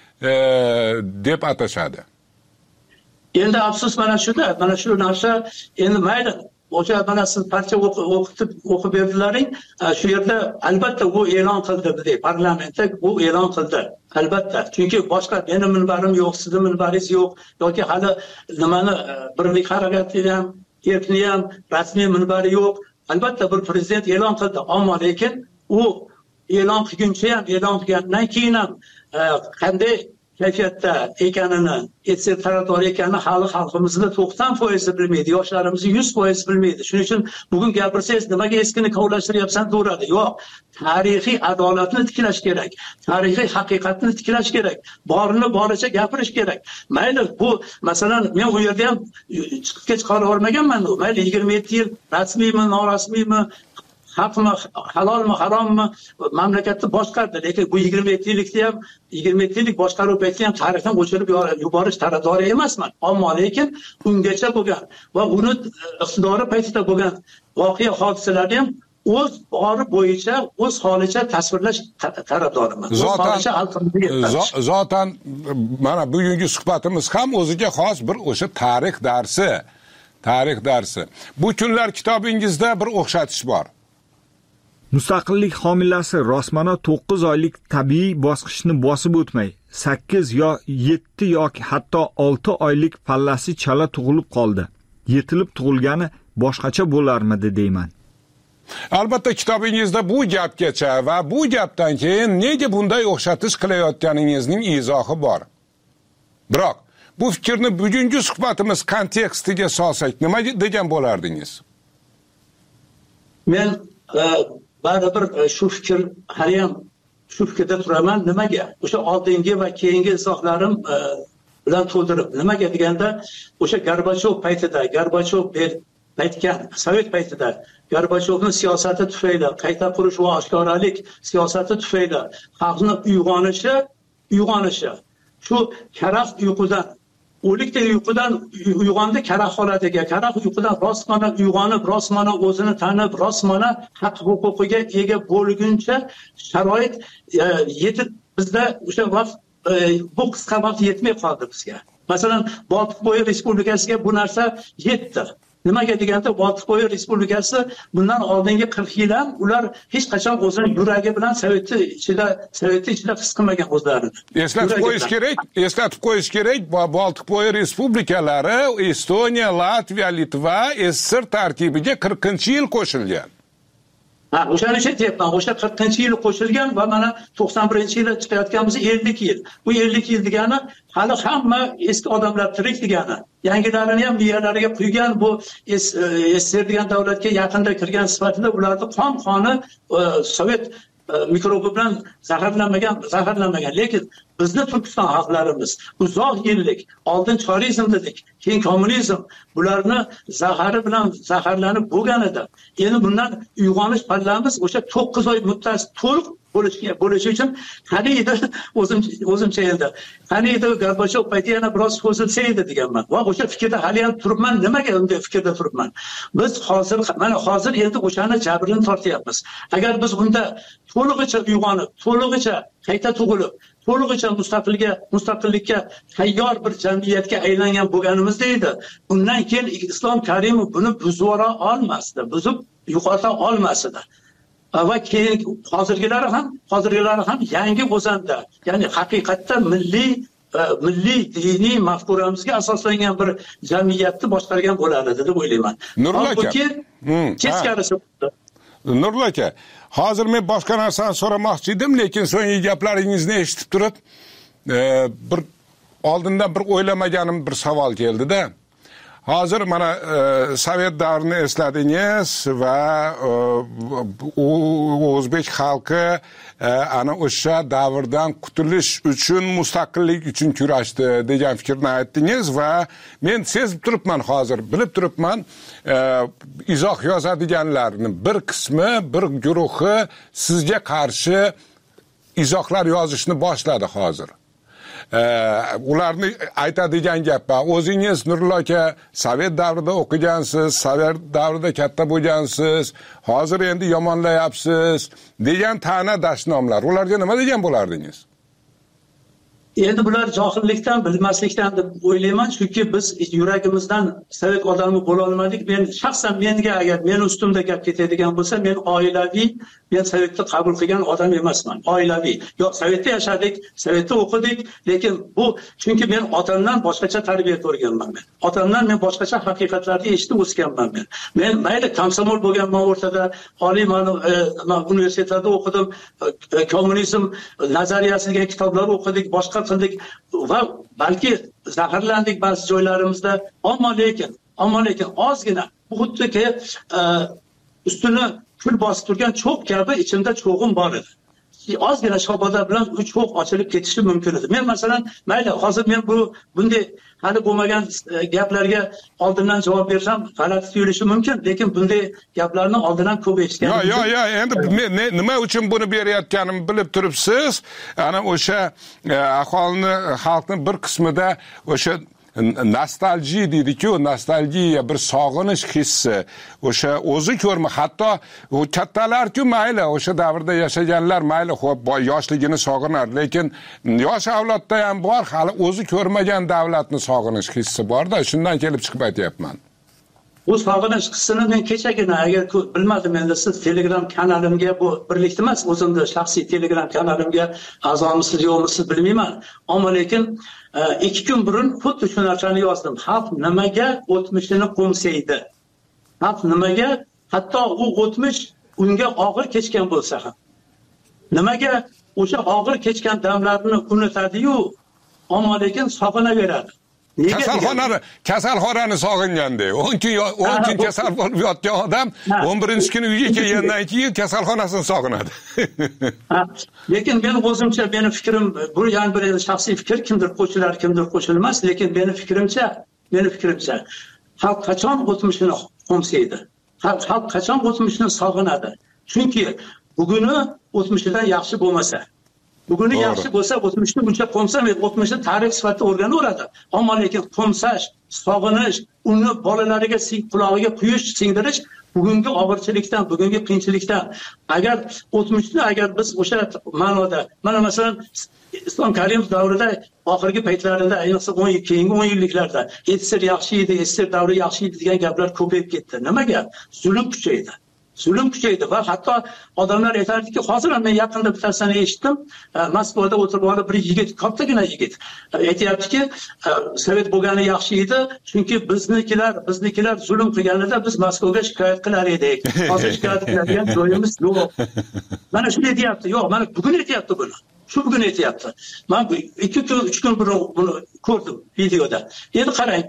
[SPEAKER 2] deb atashadi.
[SPEAKER 3] Endi afsus mana shunda, mana shu narsa endi mayli o'sha mana siz parcha o'qitib o'qib berdilaring, shu yerda albatta u e'lon qildi, bizning parlamentda u e'lon qildi. Albatta, chunki boshqa meni minbarim yo'q, sizni minbaringiz yo'q yoki hali nimani birlik harakatini ham, erkni ham rasmiy minbari yo'q. Albatta bir prezident e'lon qildi, ammo lekin u e'lon qilguncha ham, e'lon qilgandan keyin ham qanday kayfiyatda ekanini, etset tarafdor ekanini hali xalqimizni to'qson foiz bilmaydi, yoshlarimizni yuz foiz bilmaydi. Shuning uchun bugun gapirsangiz, nimaga eskini kovlashtiryapsan deyveradi. Yo'q, tarixiy adolatni tiklash kerak, tarixiy haqiqatni tiklash kerak, borini boricha gapirish kerak. Mayli, bu masalan men u yerda ham chiqib chiqara olmaganman. Mayli yigirma yetti yil rasmiymi, norasmiymi, haqmi, halolmi, harommi mamlakatni boshqardi. Lekin bu yigirma yetti yillikda ham yigirma yetti yillik boshqaruv paytida ham tarixni o'chirib yuborish tarafdori emasman. Ammo lekin ungacha bo'lgan va uni iqtidori paytida bo'lgan voqea hodisalarni ham o'z bori bo'yicha, o'z holicha tasvirlash tarafdoriman.
[SPEAKER 2] Zotan zotan mana bugungi suhbatimiz ham o'ziga xos bir o'sha tarix darsi, tarix darsi. Bu kunlar kitobingizda bir o'xshatish bor.
[SPEAKER 4] Mustaqillik homilasi rosmana to'qqiz oylik tabiiy bosqichni bosib o'tmay, sakkiz yo yetti yoki hatto olti oylik pallasi chala tug'ilib qoldi. Yetilib tug'ilgani boshqacha bo'larmidi deyman.
[SPEAKER 2] Albatta kitobingizda bu gapgacha va bu gapdan keyin nega bunday o'xshatish qilayotganingizning izohi bor. Biroq bu fikrni bugungi suhbatimiz kontekstiga solsak, nima degan bo'lardingiz?
[SPEAKER 3] Men baribir shu fikr hali ham shu fikrda turaman. Nimaga? O'sha oldingi va keyingi izohlarim bilan to'ldirib. Nimaga deganda, o'sha Gorbachov paytida, Gorbachov aytgan Sovet paytida Gorbachovning siyosati tufayli, qayta qurish va oshkoralik siyosati tufayli xalqni uyg'onishi, uyg'onishi shu karaxt uyqudan, o'likdek uyqudan uyg'ondi karaxt holatiga, karaxt uyqudan rostmana uyg'onib, rostmana o'zini tanib, rostmana haq huquqiga ega bo'lguncha sharoit yetib bizda o'sha vaqt bu qisqa vaqt yetmay qoldi bizga. Masalan, Boltiqbo'yi Respublikasiga bu narsa yetdi. Nimaga deganda, Boltiqbo'yi Respublikasi bundan oldingi qirq yil ham ular hech qachon o'zini yuragi bilan Sovetni ichida, Sovetni ichida his qilmagan o'zlarini.
[SPEAKER 2] Eslatib qo'yish kerak, eslatib qo'yish kerak, Boltiqbo'yi Respublikalari Estoniya, Latviya, Litva S S R tarkibiga qirqinchi yil qo'shilgan.
[SPEAKER 3] Ha, o'shani aytyapman, o'sha qirqinchi yil qo'shilgan va mana to'qson birinchi yilda chiqayotganimiz ellik yil. Bu ellik yil degani hali hamma eski odamlar tirik degani. Yangilarini ham miyalariga quygan bu S S R degan davlatga yaqinda kirgan sifatida ularni qon qoni Sovet mikrobi bilan zaharlanmagan, zaharlanmagan. Lekin bizni Turkiston xalqlarimiz uzoq yillik oldin chorizm dedik, keyin kommunizm, bularni zahari bilan zaharlanib bo'lgan edi. Endi bundan uyg'onish pallamiz o'sha to'qqiz oy muddat to'liq bo'lishga bo'lishi uchun qani edi o'zim o'zimcha endi. Qani edi Gorbachov payti yana biroz cho'zilsa edi deganman. Va o'sha fikrda hali ham turibman. Nimaga unday fikrda turibman? Biz hozir mana hozir endi o'shani jabrini tortyapmiz. Agar biz unda to'lig'icha uyg'onib, to'lig'icha qayta tug'ilib, to'lig'icha mustaqilga, mustaqillikka tayyor bir jamiyatga aylangan bo'lganimizda edi, bundan keyin Islom Karimov buni buzib olmasdi, buzib yo'qota olmasdi. Va keyin hozirgilari ham, hozirgilari ham yangi o'zanda, ya'ni haqiqatda milliy milliy diniy mafkuramizga asoslangan bir jamiyatni boshqargan bo'ladi deb o'ylayman.
[SPEAKER 2] Nurli aka,
[SPEAKER 3] teskarisi.
[SPEAKER 2] Nurli aka, hozir men boshqa narsani so'ramoqchi edim, lekin so'nggi gaplaringizni eshitib turib, bir oldindan bir o'ylamaganim bir savol keldi-da. Hozir mana Sovet davrini esladingiz va o'zbek xalqi ana o'sha davrdan qutulish uchun, mustaqillik uchun kurashdi degan fikrni aytdingiz va men sezib turibman, hozir bilib turibman, izoh yozadiganlarning bir qismi, bir guruhi sizga qarshi izohlar yozishni boshladi hozir. Ularni aytadigan gap, o'zingiz Nurli aka Sovet davrida o'qigansiz, Sovet davrida katta bo'lgansiz, hozir endi yomonlayapsiz degan ta'na dashnomlar. Ularga nima degan bo'lardingiz?
[SPEAKER 3] Endi bular johillikdan, bilmaslikdan deb o'ylayman, chunki biz yuragimizdan sovet odami bo'la olmadik. Men shaxsan menga agar men ustimda gap ketadigan bo'lsa, men oilaviy, men sovetni qabul qilgan odam emasman. Oilaviy. Yo'q, sovetda yashadik, sovetda o'qidik, lekin bu chunki men otamdan boshqacha tarbiya ko'rganman men. Otamdan men boshqacha haqiqatlarni eshitib o'sganman men. Men mayli komsomol bo'lganman o'rtada, oliy ma'lum universitetlarda o'qidim, kommunizm nazariyasiga kitoblar o'qidik, boshqa qildik va balki zaharlandik ba'zi joylarimizda, ammo lekin ammo lekin ozgina bu xuddiki ustini kul bosib turgan cho'g' kabi ichimda cho'g'im bor edi. Ozgina shaboda bilan u cho'g' ochilib ketishi mumkin edi. Men masalan, mayli hozir men bu bunday hali bo'lmagan gaplarga oldindan javob bersam g'alati tuyulishi mumkin, lekin bunday gaplarni oldindan ko'p eshitganim.
[SPEAKER 2] Yo'q, yo'q, yo'q, endi nima uchun buni berayotganimni bilib turibsiz. Ana o'sha aholini, xalqning bir qismida o'sha nostalgiya deydi-ku, nostalgiya, bir sog'inish hissi, o'sha o'zi ko'rma, hatto kattalar-ku mayli, o'sha davrda yashaganlar mayli, xo'p, yoshligini sog'inar, lekin yosh avlodda ham bor, hali o'zi ko'rmagan davlatni sog'inish hissi bor-da, shundan kelib chiqib aytyapman.
[SPEAKER 3] Bu sog'inish hissini men kechagina, agar bilmadim, endi siz Telegram kanalimga, bu birlikda emas, o'zimni shaxsiy Telegram kanalimga a'zomisiz yo'qmisiz bilmayman, ammo lekin ikki kun burun xuddi shu narsani yozdim. Xalq nimaga o'tmishini qo'msaydi? Xalq nimaga, hatto u o'tmish unga og'ir kechgan bo'lsa ham, nimaga o'sha og'ir kechgan damlarni unutadi-yu, ammo lekin sog'inaveradi?
[SPEAKER 2] Kasalxonani, kasalxonani sog'inganda, o'n kun o'n kun kasal bo'lib yotgan odam o'n birinchi kuni uyga kelgandan keyin kasalxonasini sog'inadi.
[SPEAKER 3] Lekin men o'zimcha, meni fikrim, bu yana bir shaxsiy fikr, kimdir qo'shilar, kimdir qo'shilmas, lekin meni fikrimcha, meni fikrimcha, xalq qachon o'tmishini qo'msaydi? Xalq qachon o'tmishini sog'inadi? Chunki buguni o'tmishidan yaxshi bo'lmasa, buguni yaxshi bo'lsa, o'tmishni buncha qo'msamaydi, o'tmishni tarix sifatida o'rganaveradi. Ammo lekin qo'msash, sog'inish, uni bolalariga qulog'iga quyish, singdirish bugungi og'irchilikdan, bugungi qiyinchilikdan. Agar o'tmishni agar biz o'sha ma'noda, mana masalan Islom Karimov davrida oxirgi paytlarida, ayniqsa keyingi o'n yilliklarda Etsir yaxshi edi, Etsir davri yaxshi edi degan gaplar ko'payib ketdi. Nimaga? Zulm kuchaydi. Zulm kuchaydi va hatto odamlar aytardiki, hozir ham men yaqinda bittasini eshitdim, Moskvada o'tirib olib bir yigit, kattagina yigit aytayaptiki, sovet bo'lgani yaxshi edi, chunki biznikilar, biznikilar zulm qilganida biz Moskvaga shikoyat qilar edik. Hozir shikoyat qiladigan joyimiz yo'q. Mana shunday deyapti. Yo'q, mana bugun aytayapti buni. Shu bugun aytayapti. Men ikki kun, uch kun burun buni ko'rdim videoda. Endi qarang,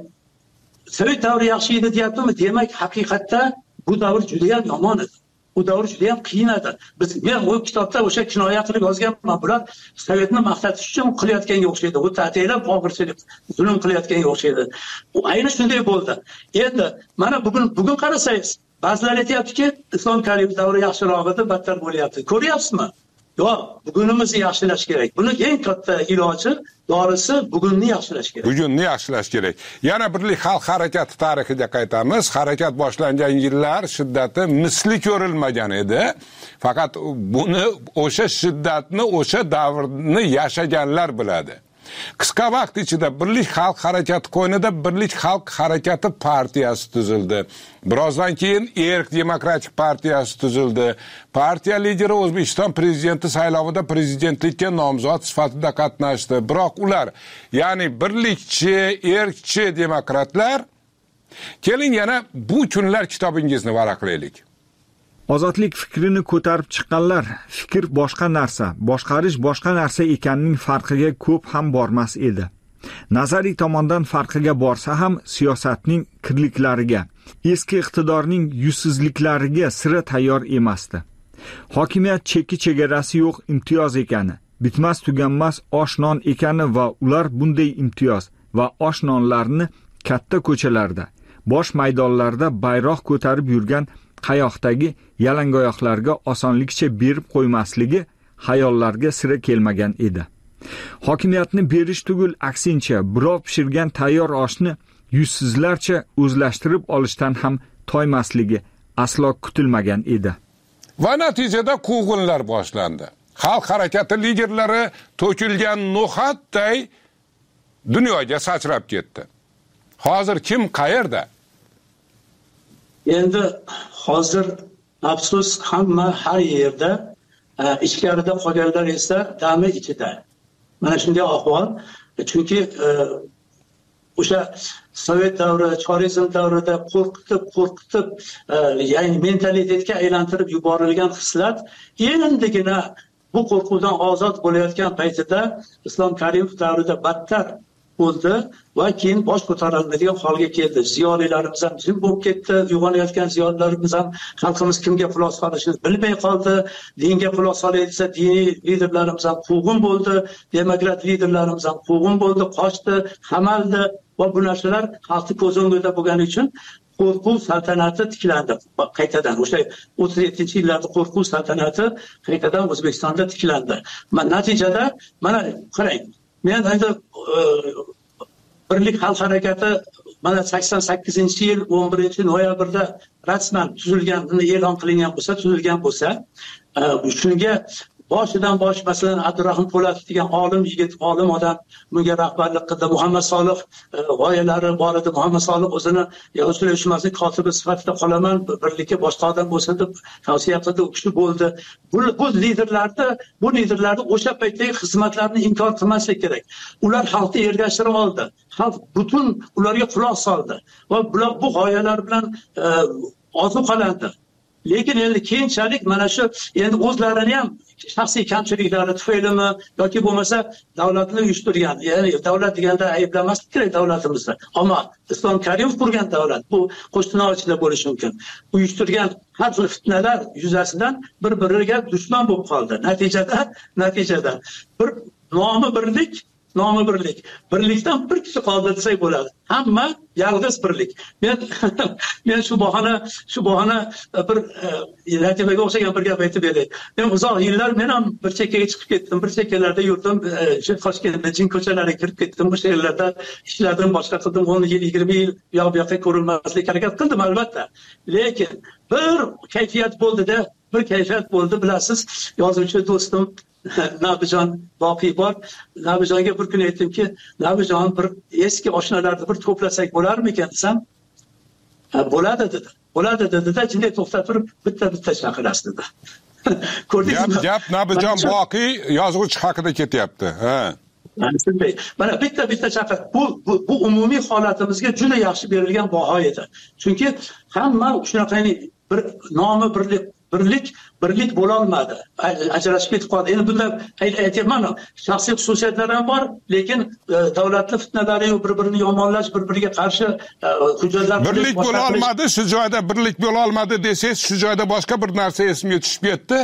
[SPEAKER 3] sovet davri yaxshi edi deyaptimi? Demak, haqiqatda bu davr juda ham yomon edi. Bu davr juda ham qiyin edi. Biz men bu kitobda o'sha kinoya qilib yozganman. Bular sovetni maqtatish uchun qilayotganga o'xshaydi. Bu ta'tilab og'irchilik, zulm qilayotganga o'xshaydi. U ayni shunday bo'ldi. Endi mana bugun bugun qarasangiz, ba'zilar aytayaptiki, Islom Karimov davri yaxshiroq edi, battar bo'lyapti. Ko'ryapsizmi? Yo'q, bugunimizni yaxshilash kerak. Buni eng katta iloji, dorisi bugunni yaxshilash kerak.
[SPEAKER 2] Bugunni yaxshilash kerak. Yana Birlik xalq harakati tarixiga qaytamiz. Harakat boshlangan yillar shiddati misli ko'rilmagan edi. Faqat buni, o'sha shiddatni, o'sha davrni yashaganlar biladi. Qisqa vaqt ichida Birlik xalq harakati qo'ynida Birlik xalq harakati partiyasi tuzildi. Birozdan keyin Erk demokratik partiyasi tuzildi. Partiya lideri O'zbekiston prezidenti saylovida prezidentlikka nomzod sifatida qatnashdi. Biroq ular, ya'ni birlikchi, erkchi demokratlar, keling yana bu kunlar kitobingizni varaqlaylik.
[SPEAKER 4] Ozodlik fikrini ko'tarib chiqqanlar, fikr boshqa narsa, boshqarish boshqa narsa ekanining farqiga ko'p ham bormas edi. Nazariy tomondan farqiga borsa ham siyosatning kirliklariga, eski iqtidorning yuzsizliklariga sira tayyor emasdi. Hokimiyat chekki chegarasi yo'q imtiyoz ekani, bitmas tuganmas osh-non ekani va ular bunday imtiyoz va osh-nonlarni katta ko'chalarda, bosh maydonlarda bayroq ko'tarib yurgan qayoqdagi yalangoyoqlarga osonlikcha berib qo'ymasligi xayollarga sira kelmagan edi. Hokimiyatni berish tugul, aksincha, birov pishirgan tayyor oshni yuzsizlarcha o'zlashtirib olishdan ham toymasligi aslo kutilmagan edi.
[SPEAKER 2] Va natijada quvg'inlar boshlandi. xalq harakati liderlari to'kilgan no'xatday dunyoga sachrab ketdi. Hozir kim qayerda?
[SPEAKER 3] Endi hozir afsus hamma har yerda, ichkarida qolganlar esa dami ichida. Mana shunday ahvol. Chunki o'sha Sovet davri, chorizm davrida qo'rqitib, qo'rqitib, ya'ni mentalitetga aylantirib yuborilgan hislat endigina bu qo'rquvdan ozod bo'layotgan paytida Islom Karimov davrida battar bo'ldi va keyin bosh ko'tarilmaydigan holga keldi. Ziyolilarimiz ham jim bo'lib ketdi, uyg'onayotgan ziyolilarimiz ham xalqimiz kimga quloq solishini bilmay qoldi. Dinga quloq solayotsa diniy liderlarimiz ham quvg'in bo'ldi, demokrat liderlarimiz ham quvg'in bo'ldi, qochdi, qamaldi va bu narsalar xalqni ko'z o'ngida bo'lgani uchun qo'rquv saltanati tiklandi qaytadan. O'sha o'ttiz yettinchi yillarda qo'rquv saltanati qaytadan O'zbekistonda tiklandi. Natijada mana qarang, men endi Birlik xalq harakati mana sakson sakkizinchi yil o'n birinchi noyabrda rasman tuzilganini e'lon qilingan bo'lsa, tuzilgan bo'lsa, shunga boshidan bosh masalan Abdurahim Po'latov degan olim yigit, olim odam bunga rahbarlik qildi. Muhammad Solih g'oyalari bor edi. Muhammad Solih o'zini Yozuvchilar uyushmasining kotibi sifatida qolaman, birlikka boshqa odam bo'lsa deb tavsiya qildi, u kishi bo'ldi. Bu, bu liderlarni, bu liderlarni o'sha paytdagi xizmatlarini inkor qilmaslik kerak. Ular xalqni ergashtirib oldi. Xalq butun ularga quloq soldi va bular bu g'oyalar bilan ozuqalandi. Lekin endi keyinchalik mana shu endi o'zlarini ham shaxsiy kamchiliklari tufaylimi yoki bo'lmasa davlatni uyushtirgan, ya'ni davlat deganda ayblamaslik kerak davlatimizni. Ammo Islom Karimov qurgan davlat bu qo'shnilar ichida bo'lishi mumkin. Uyushtirgan har xil fitnalar yuzasidan bir-biriga dushman bo'lib qoldi. Natijada natijada bir nomi birlik nomi birlik. Birlikdan bir kishi qoldi desak bo'ladi. Hamma yalg'iz birlik. Men men shu bahona shu bahona bir Latifaga o'xshagan bir gap aytib beray. Men uzoq yillar men ham bir chekkaga chiqib ketdim, bir chekkalarda yurdim, Toshkentda jin ko'chalariga kirib ketdim, o'sha yerlarda ishladim, boshqa qildim, o'n yil, yigirma yil u yoq bu yoqqa ko'rinmaslikka harakat qildim albatta. Lekin bir kayfiyat bo'ldi-da, bir kayfiyat bo'ldi, bilasiz, yozuvchi do'stim Nabijon Boqiy bor. Nabijonga bir kun aytdimki, Nabijon bir eski oshnalarni bir to'plasak bo'larmikan desam, bo'ladi dedi. Bo'ladi dedi-da, jinday to'xtatib turib bitta-bitta chaqirasiz dedi. Ko'rdingizmi?
[SPEAKER 2] Gap Nabijon Boqiy yozuvchi haqida ketyapti. Ha.
[SPEAKER 3] Mana bitta-bitta chaqir. Bu, bu bu umumiy holatimizga juda yaxshi berilgan baho edi. Chunki hamma shunaqangi bir nomi birlik birlik birlik bo'la olmadi. Ajrashib ketib qoldi. Endi bunda aytayman, shaxsiy xususiyatlar ham bor, lekin davlatli fitnalari yo'q, bir-birini yomonlash, bir-biriga qarshi hujjatlar
[SPEAKER 2] birlik bo'la olmadi, shu joyda birlik bo'la olmadi desangiz, shu joyda boshqa bir narsa esimga tushib ketdi.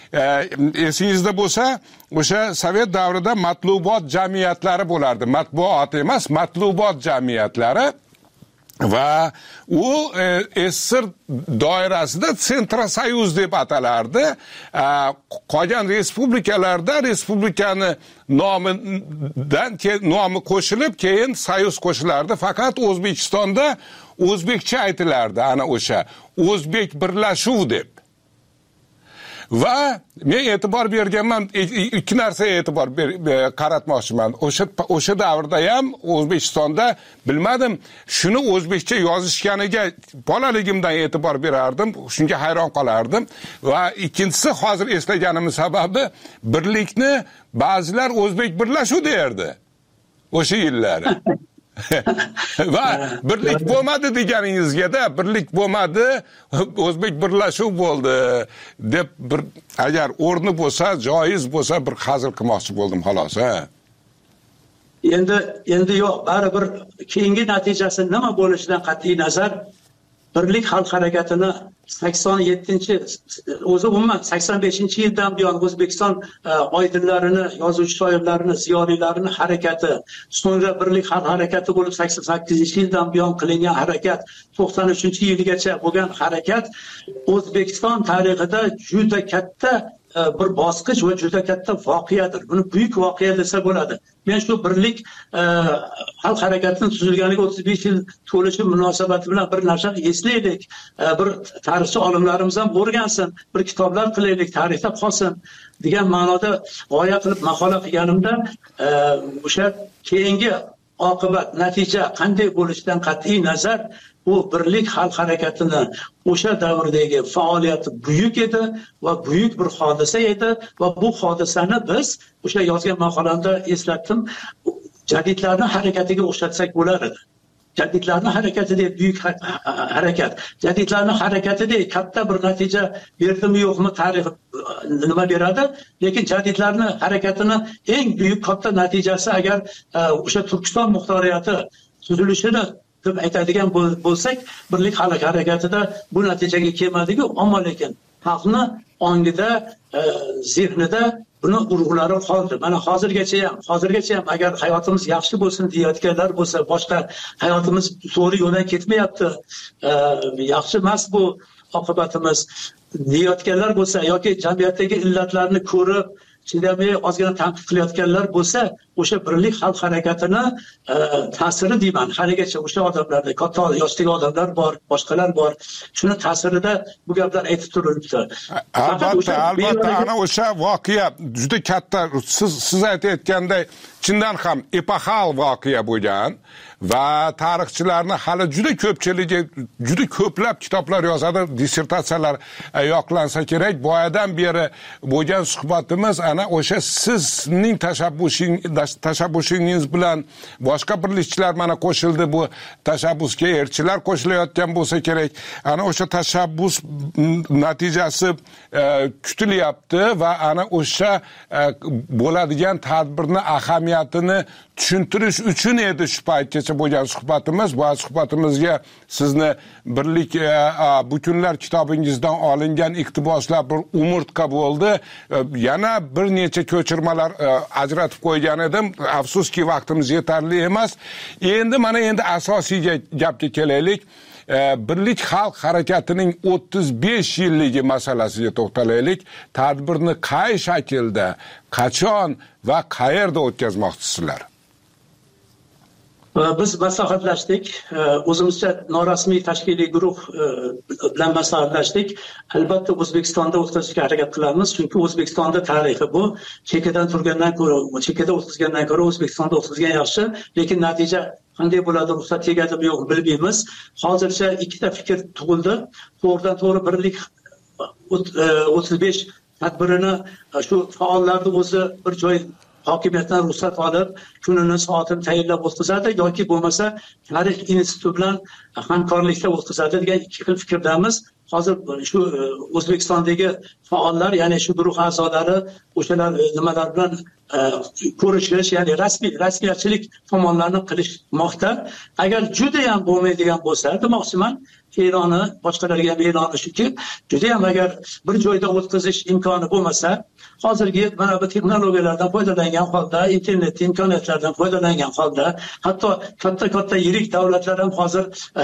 [SPEAKER 2] Esingizda bo'lsa, o'sha Sovet davrida matlubot jamiyatlari bo'lardi. Matbuot emas, matlubot jamiyatlari. Va u SSR doirasida Sentrosoyuz deb atalardi. Qolgan respublikalarda respublikani nomidan nomi qo'shilib, keyin soyuz qo'shilardi. Faqat O'zbekistonda o'zbekcha aytilardi, ana o'sha O'zbek birlashuv deb. Va men e'tibor berganman, ikki narsaga e'tibor qaratmoqchiman. O'sha o'sha davrda ham O'zbekistonda bilmadim, shuni o'zbekcha yozishganiga bolaligimdan e'tibor berardim, shunga hayron qolardim. Va ikkinchisi, hozir eslaganim sababi, birlikni ba'zilar o'zbek birlashuv derdi. O'sha yillar. Va birlik bo'lmadi deganingizga-da, birlik bo'lmadi, o'zbek birlashuv bo'ldi deb bir agar o'rni bo'lsa, joiz bo'lsa bir hazil qilmoqchi bo'ldim xolos, ha.
[SPEAKER 3] Endi endi yo'q, baribir keyingi natijasi nima bo'lishidan qat'iy nazar Birlik xalq harakatini sakson yettinchi o'zi umuman sakson beshinchi yildan buyon O'zbekiston oydinlarini, yozuvchi shoirlarini, ziyolilarini harakati, so'ngra Birlik xalq harakati bo'lib sakson sakkizinchi yildan buyon qilingan harakat, to'qson uchinchi yilgacha bo'lgan harakat O'zbekiston tarixida juda katta bir bosqich va juda katta voqeadir. Buni buyuk voqea desa bo'ladi. Men shu birlik xalq harakatining tuzilganiga o'ttiz besh yil to'lishi munosabati bilan bir narsani eslaylik. Bir tarixchi olimlarimiz ham o'rgansin, bir kitoblar qilaylik, tarixda qolsin degan ma'noda g'oya qilib maqola qilganimda o'sha keyingi oqibat, natija qanday bo'lishidan qat'iy nazar bu birlik xalq harakatini o'sha davrdagi faoliyati buyuk edi va buyuk bir hodisa edi va bu hodisani biz o'sha yozgan maqolamda eslatdim, jadidlarni harakatiga o'xshatsak bo'lar edi. Jadidlarni harakatidek buyuk harakat, jadidlarni harakatidek katta bir natija berdimi yo'qmi tarix nima beradi, lekin jadidlarni harakatini eng buyuk katta natijasi agar o'sha Turkiston muxtoriyati tuzilishini deb aytadigan bo'lsak, birlik xalq harakatida bu natijaga kelmadiku, ammo lekin xalqni ongida, zehnida buni urg'ulari qoldi. Mana hozirgacha ham, hozirgacha ham agar hayotimiz yaxshi bo'lsin deyotganlar bo'lsa, boshqa hayotimiz to'g'ri yo'ldan ketmayapti, yaxshi emas bu oqibatimiz deyotganlar bo'lsa yoki jamiyatdagi illatlarni ko'rib chidamay ozgina tanqid qilayotganlar bo'lsa, o'sha birlik xalq harakatini ta'siri deyman, haligacha o'sha odamlarda, katta yoshdagi odamlar bor, boshqalar bor. Shuni ta'sirida bu gaplar aytib turilibdi.
[SPEAKER 2] Albatta, albatta, ana o'sha voqea juda katta, siz siz aytayotganday chindan ham epoxal voqea bo'lgan va tarixchilarni hali juda ko'pchiligi juda ko'plab kitoblar yozadi, dissertatsiyalar yoqlansa kerak. Boyadan beri bo'lgan suhbatimiz ana o'sha sizning tashabbusingiz tashabbusingiz bilan boshqa birlikchilar mana qo'shildi, bu tashabbusga elchilar qo'shilayotgan bo'lsa kerak. Ana o'sha tashabbus natijasi kutilyapti va ana o'sha bo'ladigan tadbirni ahamiyatini tushuntirish uchun edi shu paytgacha bo'lgan suhbatimiz. Bu suhbatimizga sizni birlik butunlar kitobingizdan olingan iqtiboslar bir umurtqa bo'ldi. Yana bir necha ko'chirmalar ajratib qo'ygan edim. Afsuski vaqtimiz yetarli emas. Endi mana endi asosiy gapga kelaylik. Birlik xalq harakatining o'ttiz besh yilligi masalasiga to'xtalaylik. Tadbirni qay shaklda, qachon va qayerda o'tkazmoqchisizlar?
[SPEAKER 3] Biz maslahatlashdik, o'zimizcha norasmiy tashkiliy guruh bilan maslahatlashdik. Albatta O'zbekistonda o'tkazishga harakat qilamiz, chunki O'zbekistonda tarixi bu chekkadan turgandan ko'ra, chekkada o'tkazgandan ko'ra O'zbekistonda o'tkazgan yaxshi, lekin natija qanday bo'ladi, ruxsat tegadimi yo'q bilmaymiz. Hozircha ikkita fikr tug'ildi. To'g'ridan to'g'ri birlik o'ttiz besh tadbirini shu faollarning o'zi bir joy hokimiyatdan ruxsat olib, kunini, soatini tayinlab o'tkazadi yoki bo'lmasa tarix instituti bilan hamkorlikda o'tkazadi degan ikki xil fikrdamiz. Hozir shu O'zbekistondagi faollar, ya'ni shu guruh a'zolari o'shalar nimalar bilan ko'rishish, ya'ni rasmiy rasmiyatchilik tomonlarini qilishmoqda. Agar juda ham bo'lmaydigan bo'lsa, demoqchiman, e'loni boshqalarga ham e'loni shuki, juda ham agar bir joyda o'tkazish imkoni bo'lmasa, hozirgi mana bu texnologiyalardan foydalangan holda, internet imkoniyatlaridan foydalangan holda, hatto katta-katta yirik davlatlar ham hozir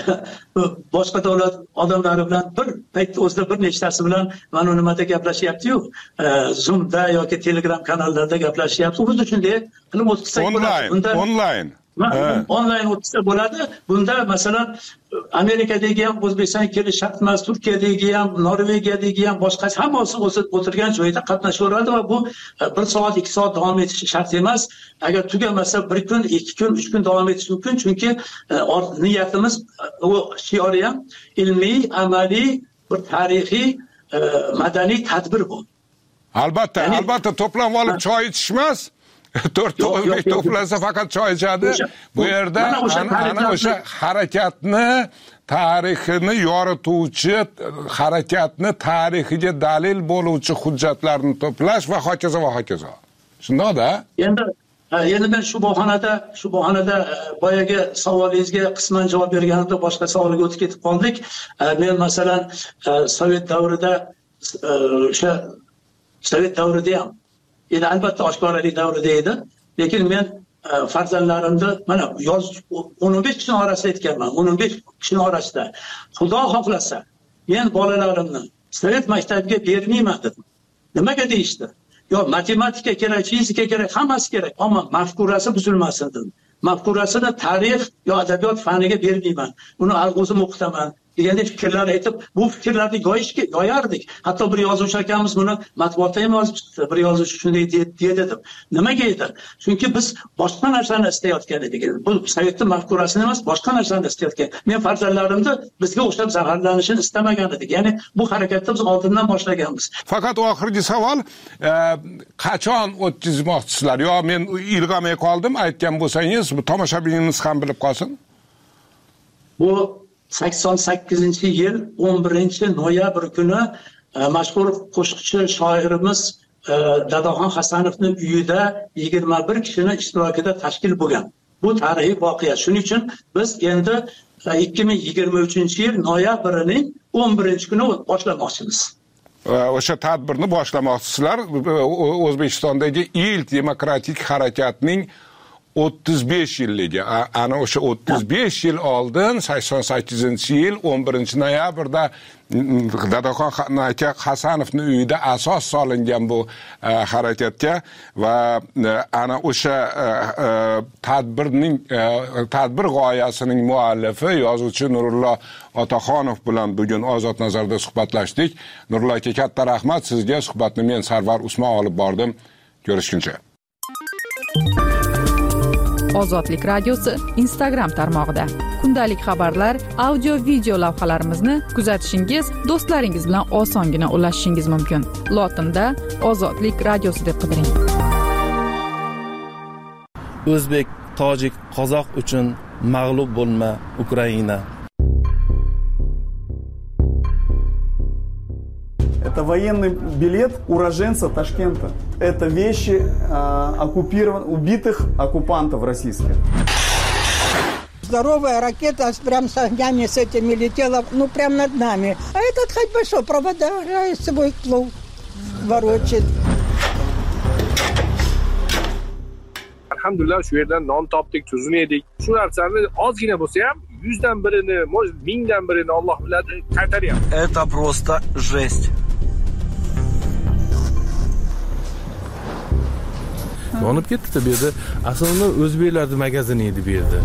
[SPEAKER 3] boshqa davlat odamlari bilan bir paytda o'zida bir nechtasi bilan mana nimada gaplashyapti-yu, Zoomda yoki Telegram kanallarida gaplashyapti. Biz shunday qilib o'tkazsak bo'ladi.
[SPEAKER 2] Bunda onlayn
[SPEAKER 3] onlayn o'tkazsa bo'ladi. Bunda masalan Amerikadagi ham O'zbekistonga kelish shart emas, Turkiyadagi ham, Norvegiyadagi ham boshqa hammasi o'tirgan joyda qatnashaveradi va bu bir soat, ikki soat davom etishi shart emas. Agar tugamasa bir kun, ikki kun, uch kun davom etishi mumkin, chunki niyatimiz u shiori ham ilmiy, amaliy, bir tarixiy, madaniy tadbir bu.
[SPEAKER 2] Albatta, yani, albatta to'planib olib choy ichish emas. to'rt o'zbek to'plansa faqat choy ichadi. Bu yerda ana o'sha harakatni, tarixini yorituvchi, harakatni tarixiga dalil bo'luvchi hujjatlarni to'plash va hokazo va hokazo. Shundoqda?
[SPEAKER 3] Endi endi men shu bahonada, shu bahonada boyagi savolingizga qisman javob berganimda boshqa savolga o'tib ketib qoldik. Men masalan Sovet davrida o'sha Sovet davrida ham endi albatta oshkoralik davrida edi, lekin men farzandlarimni mana yoz o'n besh kishi orasida aytganman, o'n besh kishi orasida Xudo xohlasa men bolalarimni Sovet maktabiga bermayman dedim. Nimaga deyishdi? Yo, matematika kerak, fizika kerak, hammasi kerak, ammo mafkurasi buzilmasin dedi. Mafkurasini tarix yo adabiyot faniga bermayman. Uni o'zim o'qitaman degandek fikrlar aytib, bu fikrlarni yoyishga yoyardik. Hatto bir yozuvchi akamiz buni matbuotda ham yozib chiqdi. Bir yozuvchi shunday dedi dedim. Nimaga edi? Chunki biz boshqa narsani istayotgan edik. Bu sovetning mafkurasini emas, boshqa narsani istayotgan. Men farzandlarimni bizga o'xshab zaharlanishini istamagan edik. Ya'ni bu harakatni biz oldindan boshlaganmiz.
[SPEAKER 2] Faqat oxirgi savol, e, qachon o'tkazmoqchisizlar? Yo, men ilg'amay qoldim, aytgan bo'lsangiz, bu tomoshabinimiz ham bilib qolsin.
[SPEAKER 3] Bu sakson sakkizinchi yil o'n birinchi noyabr kuni mashhur qo'shiqchi shoirimiz Dadaxon Hasanovning uyida yigirma bir kishining ishtirokida tashkil bo'lgan. Bu tarixiy voqea. Shuning uchun biz endi ikki ming yigirma uchinchi yil noyabrining o'n birinchi kuni boshlamoqchimiz.
[SPEAKER 2] O'sha tadbirni boshlamoqchisizlar. O'zbekistondagi ilk demokratik harakatning o'ttiz besh yilligi. Ana o'sha o'ttiz besh yil oldin sakson sakkizinchi yil o'n birinchi noyabrda Dadaxon aka Hasanovning uyida asos solingan bu harakatga va ana o'sha tadbirning tadbir g'oyasining muallifi yozuvchi Nurullo Otaxonov bilan bugun Ozod nazarda suhbatlashdik. Nurullo aka, katta rahmat sizga. Suhbatni men Sarvar Usmon olib bordim. Ko'rishguncha.
[SPEAKER 5] Ozodlik radiosi Instagram tarmog'ida kundalik xabarlar, audio, video lavhalarimizni kuzatishingiz, do'stlaringiz bilan osongina ulashishingiz mumkin. Lotinda Ozodlik radiosi deb qidiring.
[SPEAKER 6] O'zbek, tojik, qozoq uchun mag'lub bo'lma Ukraina.
[SPEAKER 7] Это военный билет уроженца Ташкента. Это вещи э, оккупированных, убитых оккупантов российских.
[SPEAKER 8] Здоровая ракета прям с огнями с этими летела, ну прям над нами. А этот хоть большой продолжает свой плов ворочит.
[SPEAKER 9] Alhamdulillah shu yerdan non topdik, tuzun yedik. Shu narsani ozgina bo'lsa ham yuzdan birini, mingdan birini Alloh biladi qaytaryapti.
[SPEAKER 10] Это просто жесть.
[SPEAKER 6] Yonib ketdi bu yerda. Aslida o'zbeklarning magazini edi bu yerda.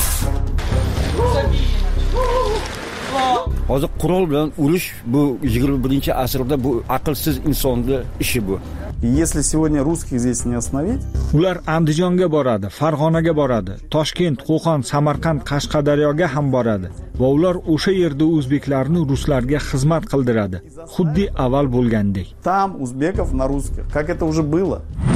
[SPEAKER 11] Hozir qurol bilan urush bu yigirma birinchi asrda bu aqlsiz insonning ishi bu.
[SPEAKER 7] Если сегодня русских здесь не остановить,
[SPEAKER 4] ular Andijonga boradi, Farg'onaga boradi, Toshkent, Qo'qon, Samarqand, Qashqadaryoga ham boradi va ular o'sha yerda o'zbeklarni ruslarga xizmat qildiradi, xuddi avval bo'lgandek.
[SPEAKER 7] Там узбеков на русских, как это уже было.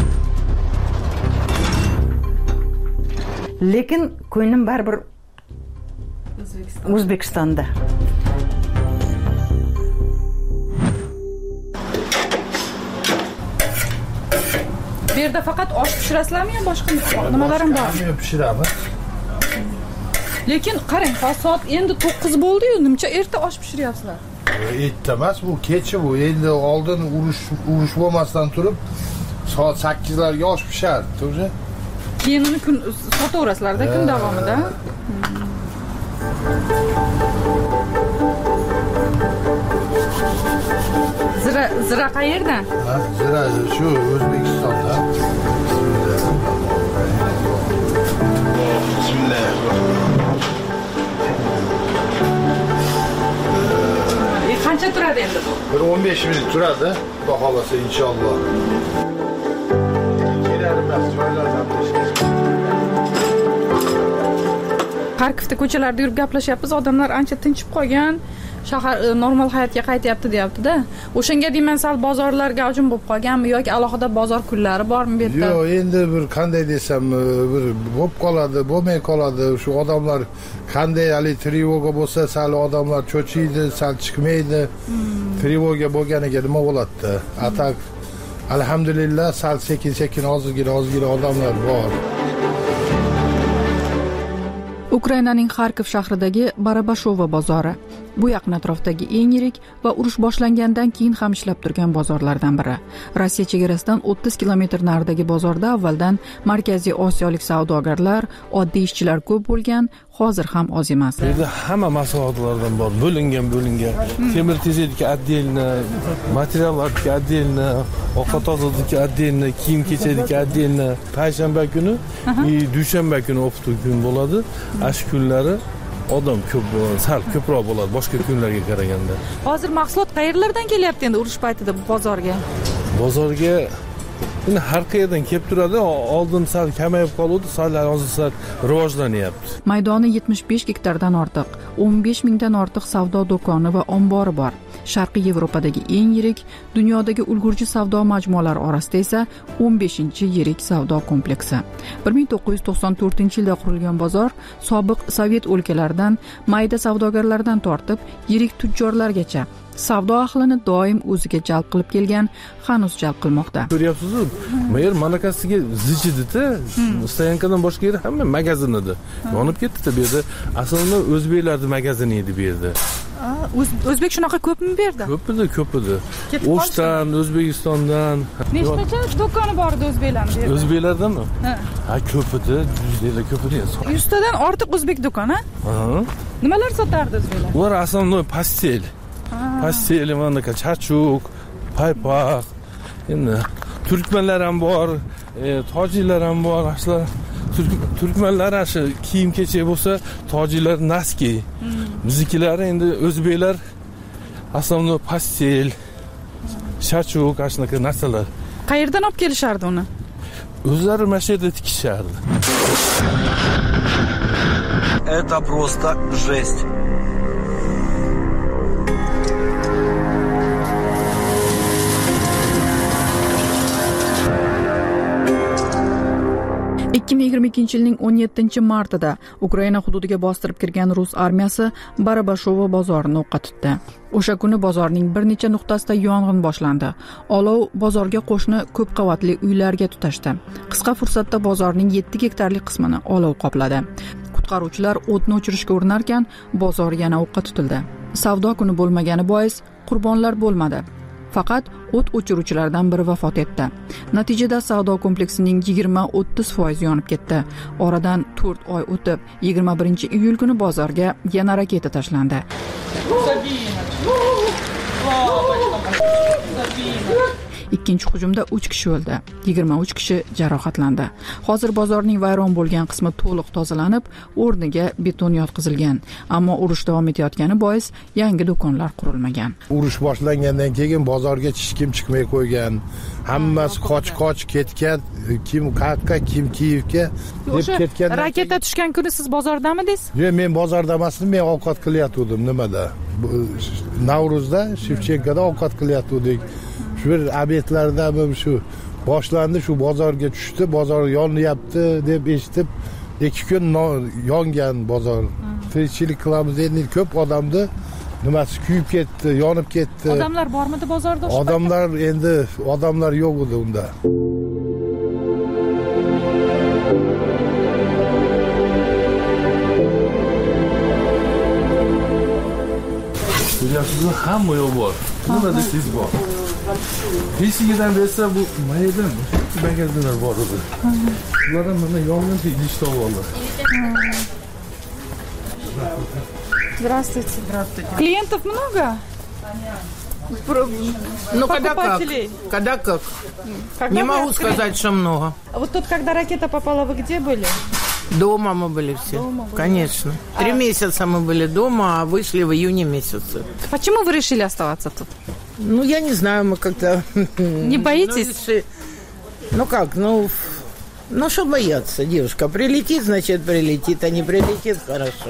[SPEAKER 8] Lekin ko'nglim baribir O'zbekistonda.
[SPEAKER 5] Bu yerda faqat osh pishirasizlarmi yo boshqa nimalar ham bor?
[SPEAKER 1] Hamma pishiramiz.
[SPEAKER 5] Lekin qarang, soat endi to'qqiz bo'ldi-yu, nimcha erta osh pishiryapsizlar?
[SPEAKER 1] Erta emas, bu kecha bu. Endi oldin urush urush bo'lmasdan turib soat sakkizlarga osh pishardi, to'g'ri?
[SPEAKER 5] Keyin uni kun sotaverasizlar-da kun davomida. Zira zira qayerdan?
[SPEAKER 1] Ha, zira shu O'zbekistonda. Bismillah.
[SPEAKER 5] E qancha turadi endi bu?
[SPEAKER 1] bir o'n besh minut turadi, xudo xolasa inshaalloh.
[SPEAKER 5] Xarkovda ko'chalarda yurib gaplashyapmiz, odamlar ancha tinchib qolgan, shahar normal hayotga qaytyapti deyapti-da. O'shanga deyman, sal bozorlar gavjum bo'lib qolganmi yoki alohida bozor kunlari bormi bu yerda?
[SPEAKER 1] Yo'q, endi bir qanday desam, bir bo'lib qoladi, bo'lmay qoladi. Shu odamlar qanday hali trevoga bo'lsa, sal odamlar cho'chiydi, sal chiqmaydi. Trevoga bo'lganiga nima bo'ladi? Atak alhamdulillah sal sekin-sekin ozgina ozgina odamlar bor.
[SPEAKER 5] Ukrainaning Xarkov shahridagi Barabashova bozori. Bu yaqin atrofdagi eng yirik va urush boshlangandan keyin ham ishlab turgan bozorlardan biri. Rossiya chegarasidan o'ttiz kilometr naridagi bozorda avvaldan Markaziy Osiyolik savdogarlar, oddiy ishchilar ko'p bo'lgan, hozir ham oz emas.
[SPEAKER 6] Bu yerda hamma mahsulotlardan bor, bo'lingan bo'lingan. Temir tezlikka отдельно, materiallarga отдельно, ovqat tozalagiga отдельно, kiyim kechadiga отдельно. Payshanba kuni, dushanba kuni optu kun bo'ladi. Ash kunlari odam ko'p bo'ladi, sal ko'proq bo'ladi boshqa kunlarga qaraganda.
[SPEAKER 5] Hozir mahsulot qayerlardan kelyapti endi urush paytida bozorga?
[SPEAKER 6] Bozorga Endi har qayerdan kelib turadi, oldin sal kamayib qoldi, sal hozir sal rivojlanyapti.
[SPEAKER 5] Maydoni yetmish besh gektardan ortiq, o'n besh mingdan ortiq savdo do'koni va ombori bor. Sharqiy Yevropadagi eng yirik, dunyodagi ulgurji savdo majmualari orasida esa o'n beshinchi yirik savdo kompleksi. bir ming to'qqiz yuz to'qson to'rtinchi yilda qurilgan bozor sobiq Sovet o'lkalaridan mayda savdogarlardan tortib yirik tujjorlargacha savdo ahlini doim o'ziga jalb qilib kelgan, hanuz jalb qilmoqda.
[SPEAKER 6] Ko'ryapsiz-ku, mer manakasiga zichidi-da, stoyankadan boshqa yer hamma magazin edi. Yonib ketdi-da bu yerda. Aslida o'zbeklarning magazini edi bu yerda.
[SPEAKER 5] O'zbek shunaqa ko'pmi bu yerda?
[SPEAKER 6] Ko'p edi, ko'p edi. O'shdan, O'zbekistondan.
[SPEAKER 5] Nechtacha do'koni bor edi o'zbeklarning?
[SPEAKER 6] O'zbeklardanmi? Ha. Ha, ko'p edi, yuztadan ko'p edi.
[SPEAKER 5] yuztadan ortiq o'zbek do'koni? Ha. Nimalar sotardi o'zbeklar?
[SPEAKER 6] Ular aslida pastel. Pastel, mana chachuk, paypoq. Endi turkmanlar ham bor, tojiklar ham bor. Ashlar turkmanlar ashi kiyim kechak bo'lsa, tojiklar naski. Biznikilar endi o'zbeklar aslida pastel, chachuk, ashunaqa narsalar.
[SPEAKER 5] Qayerdan olib kelishardi uni?
[SPEAKER 6] O'zlari mashinada tikishardi.
[SPEAKER 10] Это просто жесть.
[SPEAKER 5] ikki ming yigirma ikkinchi yilning o'n yettinchi martida Ukraina hududiga bostirib kirgan rus armiyasi Barabashovo bozorini o'qqa tutdi. O'sha kuni bozorning bir necha nuqtasida yong'in boshlandi. Olov bozorga qo'shni ko'p qavatli uylarga tutashdi. Qisqa fursatda bozorning yetti gektarlik qismini olov qopladi. Qutqaruvchilar o'tni o'chirishga urinarkan, bozor yana o'qqa tutildi. Savdo kuni bo'lmagani bois qurbonlar bo'lmadi. Faqat o't o'chiruvchilardan biri vafot etdi. Natijada savdo kompleksining yigirma o'ttiz foiz yonib ketdi. Oradan to'rt oy o'tib, yigirma birinchi iyul kuni bozorga yana raketa tashlandi. Ikkinchi hujumda uch kishi o'ldi, yigirma uch kishi jarohatlandi. Hozir bozorning vayron bo'lgan qismi to'liq tozalanib, o'rniga beton yotqizilgan, ammo urush davom etayotgani bois yangi do'konlar qurilmagan.
[SPEAKER 12] Urush boshlangandan keyin bozorga hech kim chiqmay qo'ygan. Hammasi qoch-qoch ketgan, kim qayerga, kim Kiyevga deb ketgan.
[SPEAKER 5] Raketa tushgan kuni siz bozordamidingiz?
[SPEAKER 12] Yo'q, men bozorda emasdim, men ovqat qilyotgandim. Nimada? Navruzda, Shevchenkada ovqat qilyotgandik. Shu bir obyektlardami shu boshlandi, shu bozorga tushdi, bozor yonyapti deb eshitib, ikki kun yongan bozor. Tirikchilik qilamiz endi, ko'p odamni nimasi kuyib ketdi, yonib ketdi.
[SPEAKER 5] Odamlar bormidi bozorda?
[SPEAKER 12] Odamlar endi odamlar yo'q edi unda.
[SPEAKER 6] Sizlar hamma yo'q bor. Nima desangiz bor. Beshigidan bersa bu maydan magazinlar bor edi. Ulardan mana yong'in idish oldi.
[SPEAKER 5] Здравствуйте. Здравствуйте. Клиентов много?
[SPEAKER 13] Ну, когда как? Когда как?
[SPEAKER 5] Когда
[SPEAKER 13] Не могу сказать, что много.
[SPEAKER 5] А вот тут, когда ракета попала, вы где были?
[SPEAKER 13] Дома мы были все. Дома были. Конечно. Три а... месяца мы были дома, а вышли в июне месяце.
[SPEAKER 5] Почему вы решили оставаться тут?
[SPEAKER 13] Ну, я не знаю, мы как-то...
[SPEAKER 5] Не боитесь?
[SPEAKER 13] Ну, реши... ну как, ну... Ну, что бояться, девушка? Прилетит, значит, прилетит, а не прилетит, хорошо.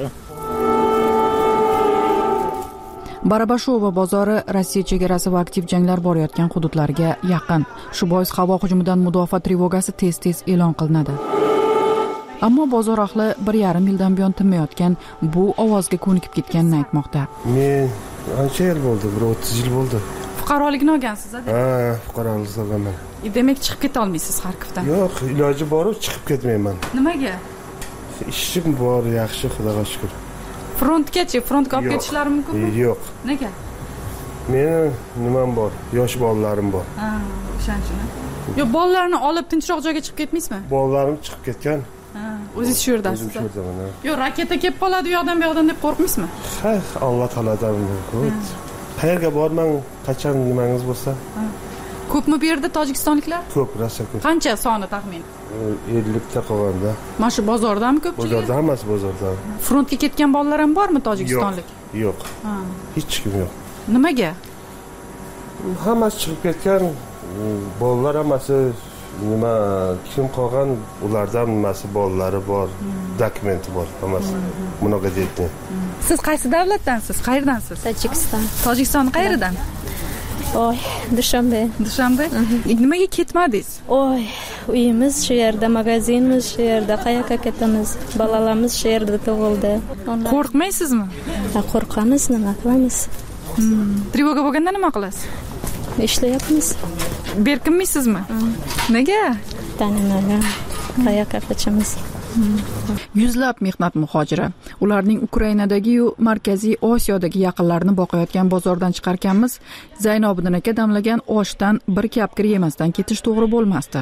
[SPEAKER 5] Barabashovo bozori Rossiya chegarasi va aktiv janglar borayotgan hududlarga yaqin. Shu bois havo hujumidan mudofaa trevogasi tez-tez e'lon qilinadi. Ammo bozor ahli bir yarim yildan buyon tinmayotgan bu ovozga ko'nikib ketganini aytmoqda.
[SPEAKER 14] Men ancha yil bo'ldi, bir o'ttiz yil bo'ldi.
[SPEAKER 5] Fuqarolikni olgansiz-a?
[SPEAKER 14] Ha, fuqarolikni olganman.
[SPEAKER 5] Demak, chiqib keta olmaysiz Xarkovdan?
[SPEAKER 14] Yo'q, iloji bor, chiqib ketmayman.
[SPEAKER 5] Nimaga?
[SPEAKER 14] Ishim bor, yaxshi, Xudoga shukr.
[SPEAKER 5] Frontgacha, frontga olib ketishlari mumkinmi?
[SPEAKER 14] Yo'q.
[SPEAKER 5] Nega?
[SPEAKER 14] Meni nimam bor? Yosh bolalarim bor.
[SPEAKER 5] Ha, o'shanchimi? Yo, bolalarni olib tinchroq joyga chiqib ketmaysizmi?
[SPEAKER 14] Bolalarim chiqib ketgan.
[SPEAKER 5] Ha, o'zingiz shu yerdasiz.
[SPEAKER 14] O'zim shu yerdaman.
[SPEAKER 5] Yo, raketa kelib qoladi u yoqdan bu yoqdan deb qo'rqmaysizmi?
[SPEAKER 14] Ha, Alloh taoladan ko'p. Qayerga bormang, qachon nimangiz bo'lsa.
[SPEAKER 5] Ko'pmi bu yerda tojikistonliklar?
[SPEAKER 14] Ko'p, rosa ko'p.
[SPEAKER 5] Qancha soni taxmin?
[SPEAKER 14] ellik ta qolganda.
[SPEAKER 5] Mana shu bozordami ko'pchilik?
[SPEAKER 14] Bozorda, hammasi bozorda.
[SPEAKER 5] Frontga ketgan bolalar ham bormi tojikistonlik?
[SPEAKER 14] Yo'q. Ha. Hech kim yo'q.
[SPEAKER 5] Nimaga?
[SPEAKER 14] Hammasi chiqib ketgan. Bolalar hammasi nima kim qolgan, ulardan nimasi bolalari bor, dokumenti bor, hammasi. Bunaqa deydi.
[SPEAKER 5] Siz qaysi davlatdansiz? Qayerdansiz?
[SPEAKER 15] Tojikiston.
[SPEAKER 5] Tojikiston qayeridan?
[SPEAKER 15] Oy, Dushanbe.
[SPEAKER 5] Dushanbe? Nimaga ketmadingiz?
[SPEAKER 15] Oy, uyimiz shu yerda, magazinimiz shu yerda, qayoqqa ketamiz? Bolalarimiz shu yerda tug'ildi.
[SPEAKER 5] Qo'rqmaysizmi?
[SPEAKER 15] Ha, qo'rqamiz, nima qilamiz?
[SPEAKER 5] Trevoga bo'lganda nima qilasiz?
[SPEAKER 15] Ishlayapmiz.
[SPEAKER 5] Berkinmaysizmi? Nega?
[SPEAKER 15] Tanimagan. Qayoqqa qochamiz?
[SPEAKER 5] Yuzlab mehnat muhojiri. Ularning Ukrainadagi-yu Markaziy Osiyodagi yaqinlarini boqayotgan bozordan chiqarkanmiz, Zaynobiddin aka damlagan oshdan bir kapkir yemasdan ketish to'g'ri bo'lmasdi.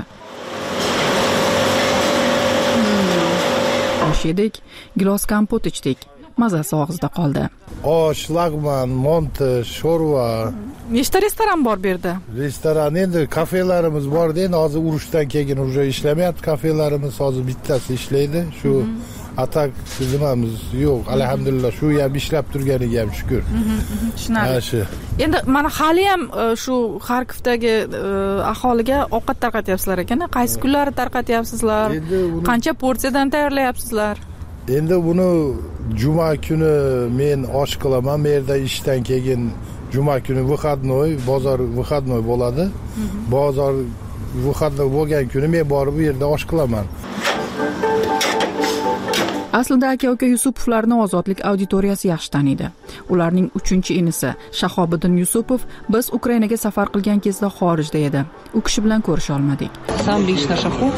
[SPEAKER 5] Osh yedik, gilos kompot ichdik. Mazasi og'izda qoldi.
[SPEAKER 12] Osh, lagman, monti, sho'rva.
[SPEAKER 5] Nechta restoran bor bu yerda?
[SPEAKER 12] Restoran endi kafelarimiz bor-da, endi hozir urushdan keyin уже ishlamayapti kafelarimiz, hozir bittasi ishlaydi. Shu atak nimamiz yo'q, alhamdulillah, shu ham ishlab turganiga ham shukr.
[SPEAKER 5] Tushunarli. Endi mana hali ham shu Xarkovdagi aholiga ovqat tarqatyapsizlar ekan, qaysi kunlari tarqatyapsizlar? Qancha porsiyadan tayyorlayapsizlar?
[SPEAKER 12] Endi buni juma kuni men osh qilaman, bu yerda ishdan keyin juma kuni выходной, bozor выходной bo'ladi. Bozor выходной bo'lgan kuni men borib bu yerda osh qilaman.
[SPEAKER 5] Aslida aka-uka Yusupovlarni ozodlik auditoriyasi yaxshi taniydi. Ularning uchinchi inisi Shahobiddin Yusupov biz Ukrainaga safar qilgan kezda xorijda edi. U kishi bilan ko'risha olmadik.
[SPEAKER 16] Сам лично Шахов.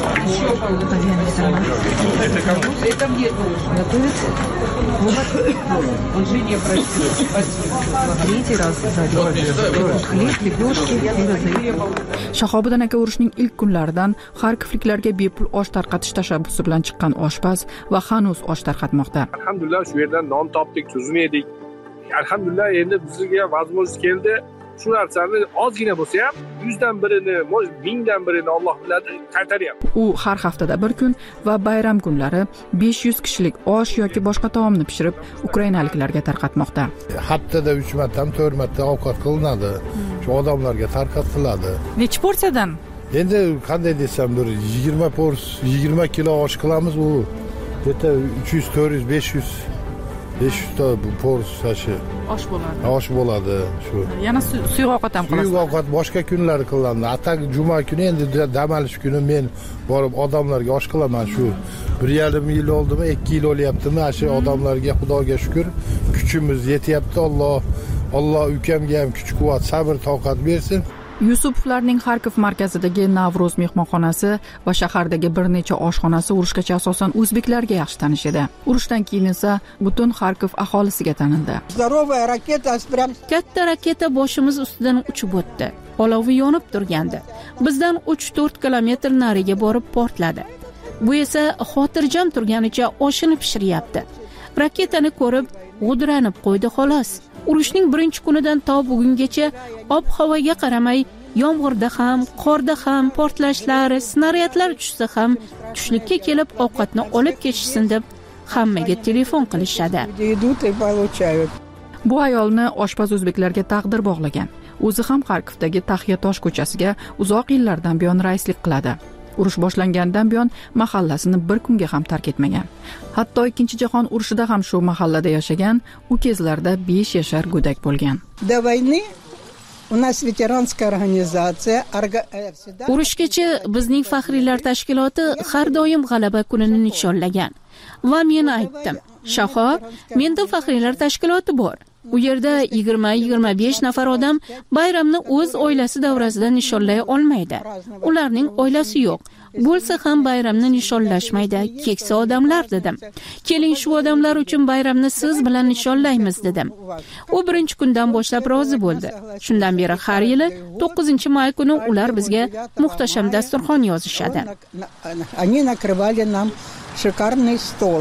[SPEAKER 16] Это мне готовится. Он же не просит. Третий раз задел. Хлеб, лепешки и разные.
[SPEAKER 5] Shahobiddin aka urushning ilk kunlaridan Xarkovliklarga bepul osh tarqatish tashabbusi bilan chiqqan oshpaz va hanuz osh tarqatmoqda.
[SPEAKER 9] Alhamdulillah shu yerdan non topdik, tuzini yedik. Alhamdulillah endi bizga возможность keldi. Shu narsani ozgina bo'lsa ham yuzdan birini, mingdan birini Alloh biladi, qaytaryapti.
[SPEAKER 5] U har haftada bir kun va bayram kunlari besh yuz kishilik osh yoki boshqa taomni pishirib ukrainaliklarga tarqatmoqda.
[SPEAKER 12] Haftada uch marta, to'rt marta ovqat qilinadi. Shu odamlarga tarqatiladi.
[SPEAKER 5] Necha porsiyadan?
[SPEAKER 12] Endi qanday desam, bir yigirma pors, yigirma kilo osh qilamiz, u yerda uch yuz, to'rt yuz, besh yuz besh yuz ta porsiya
[SPEAKER 5] osh bo'ladi.
[SPEAKER 12] Osh bo'ladi shu.
[SPEAKER 5] Yana suyuq ovqat ham qilasiz.
[SPEAKER 12] Suyuq ovqat boshqa kunlari qilinadi. Atak juma kuni endi dam olish kuni men borib odamlarga osh qilaman shu. bir yarim yil oldimi, ikki yil o'lyaptimi, shu odamlarga Xudoga shukr, kuchimiz yetyapti. Alloh Alloh ukamga ham kuch-quvvat, sabr, toqat bersin.
[SPEAKER 5] Yusupovlarning Xarkov markazidagi Navro'z mehmonxonasi va shahardagi bir necha oshxonasi urushgacha asosan o'zbeklarga yaxshi tanish edi. Urushdan keyin esa butun Xarkov aholisiga tanildi.
[SPEAKER 17] Katta raketa boshimiz ustidan uchib o'tdi. Olovi yonib turgandi. Bizdan uch to'rt kilometr nariga borib portladi. Bu esa xotirjam turganicha oshini pishiryapti. Raketani ko'rib g'udranib qo'ydi xolos. Urushning birinchi kunidan to bugungacha ob-havoga qaramay, yomg'irda ham, qorda ham portlashlar, snaryadlar tushsa ham tushlikka kelib ovqatni olib ketishsin deb hammaga telefon qilishadi.
[SPEAKER 5] Bu ayolni oshpaz o'zbeklarga taqdir bog'lagan. O'zi ham Xarkovdagi Taxyatosh ko'chasiga uzoq yillardan buyon raislik qiladi. Urush boshlangandan buyon mahallasini bir kunga ham tark etmagan. Hatto ikkinchi jahon urushida ham shu mahallada yashagan, u kezlarda besh yashar go'dak bo'lgan.
[SPEAKER 8] До войны у нас ветеранская организация.
[SPEAKER 17] Urushgacha bizning faxriylar tashkiloti har doim g'alaba kunini nishonlagan. Va men aytdim, Shahor, menda faxriylar tashkiloti bor. U yerda yigirma yigirma besh nafar odam bayramni o'z oilasi davrasida nishonlay olmaydi. Ularning oilasi yo'q. bo'lsa ham bayramni nishonlashmaydi, keksa odamlar dedim. Keling shu odamlar uchun bayramni siz bilan nishonlaymiz dedim. U birinchi kundan boshlab rozi bo'ldi. Shundan beri har yili to'qqizinchi may kuni ular bizga muhtasham dasturxon yozishadi.
[SPEAKER 8] Они накрывали нам шикарный стол.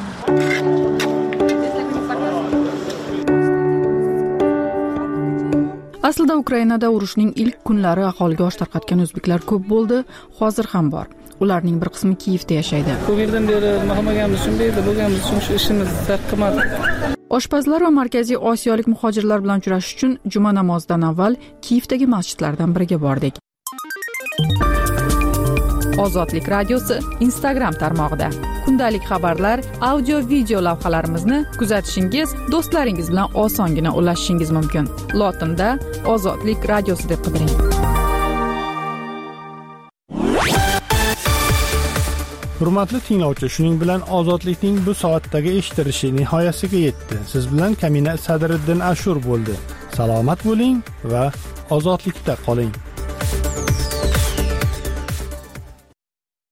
[SPEAKER 5] Aslida Ukrainada urushning ilk kunlari aholiga osh tarqatgan o'zbeklar ko'p bo'ldi, hozir ham bor. Ularning bir qismi Kiyevda yashaydi.
[SPEAKER 18] Bu yerdan beri mahmaganimiz uchun, bu yerda bo'lganimiz uchun shu ishimiz tarqamadi.
[SPEAKER 5] Oshpazlar va Markaziy Osiyolik muhojirlar bilan uchrashish uchun juma namozidan avval Kiyevdagi masjidlardan biriga bordik. Ozodlik radiosi Instagram tarmog'ida kundalik xabarlar, audio video lavhalarimizni kuzatishingiz, do'stlaringiz bilan osongina ulashishingiz mumkin. Lotinda Ozodlik radiosi deb qidiring.
[SPEAKER 1] Hurmatli tinglovchi, shuning bilan Ozodlikning bu soatdagi eshitilishi nihoyasiga yetdi. Siz bilan Kamina Sadriddin Ashur bo'ldi. Salomat bo'ling va ozodlikda qoling.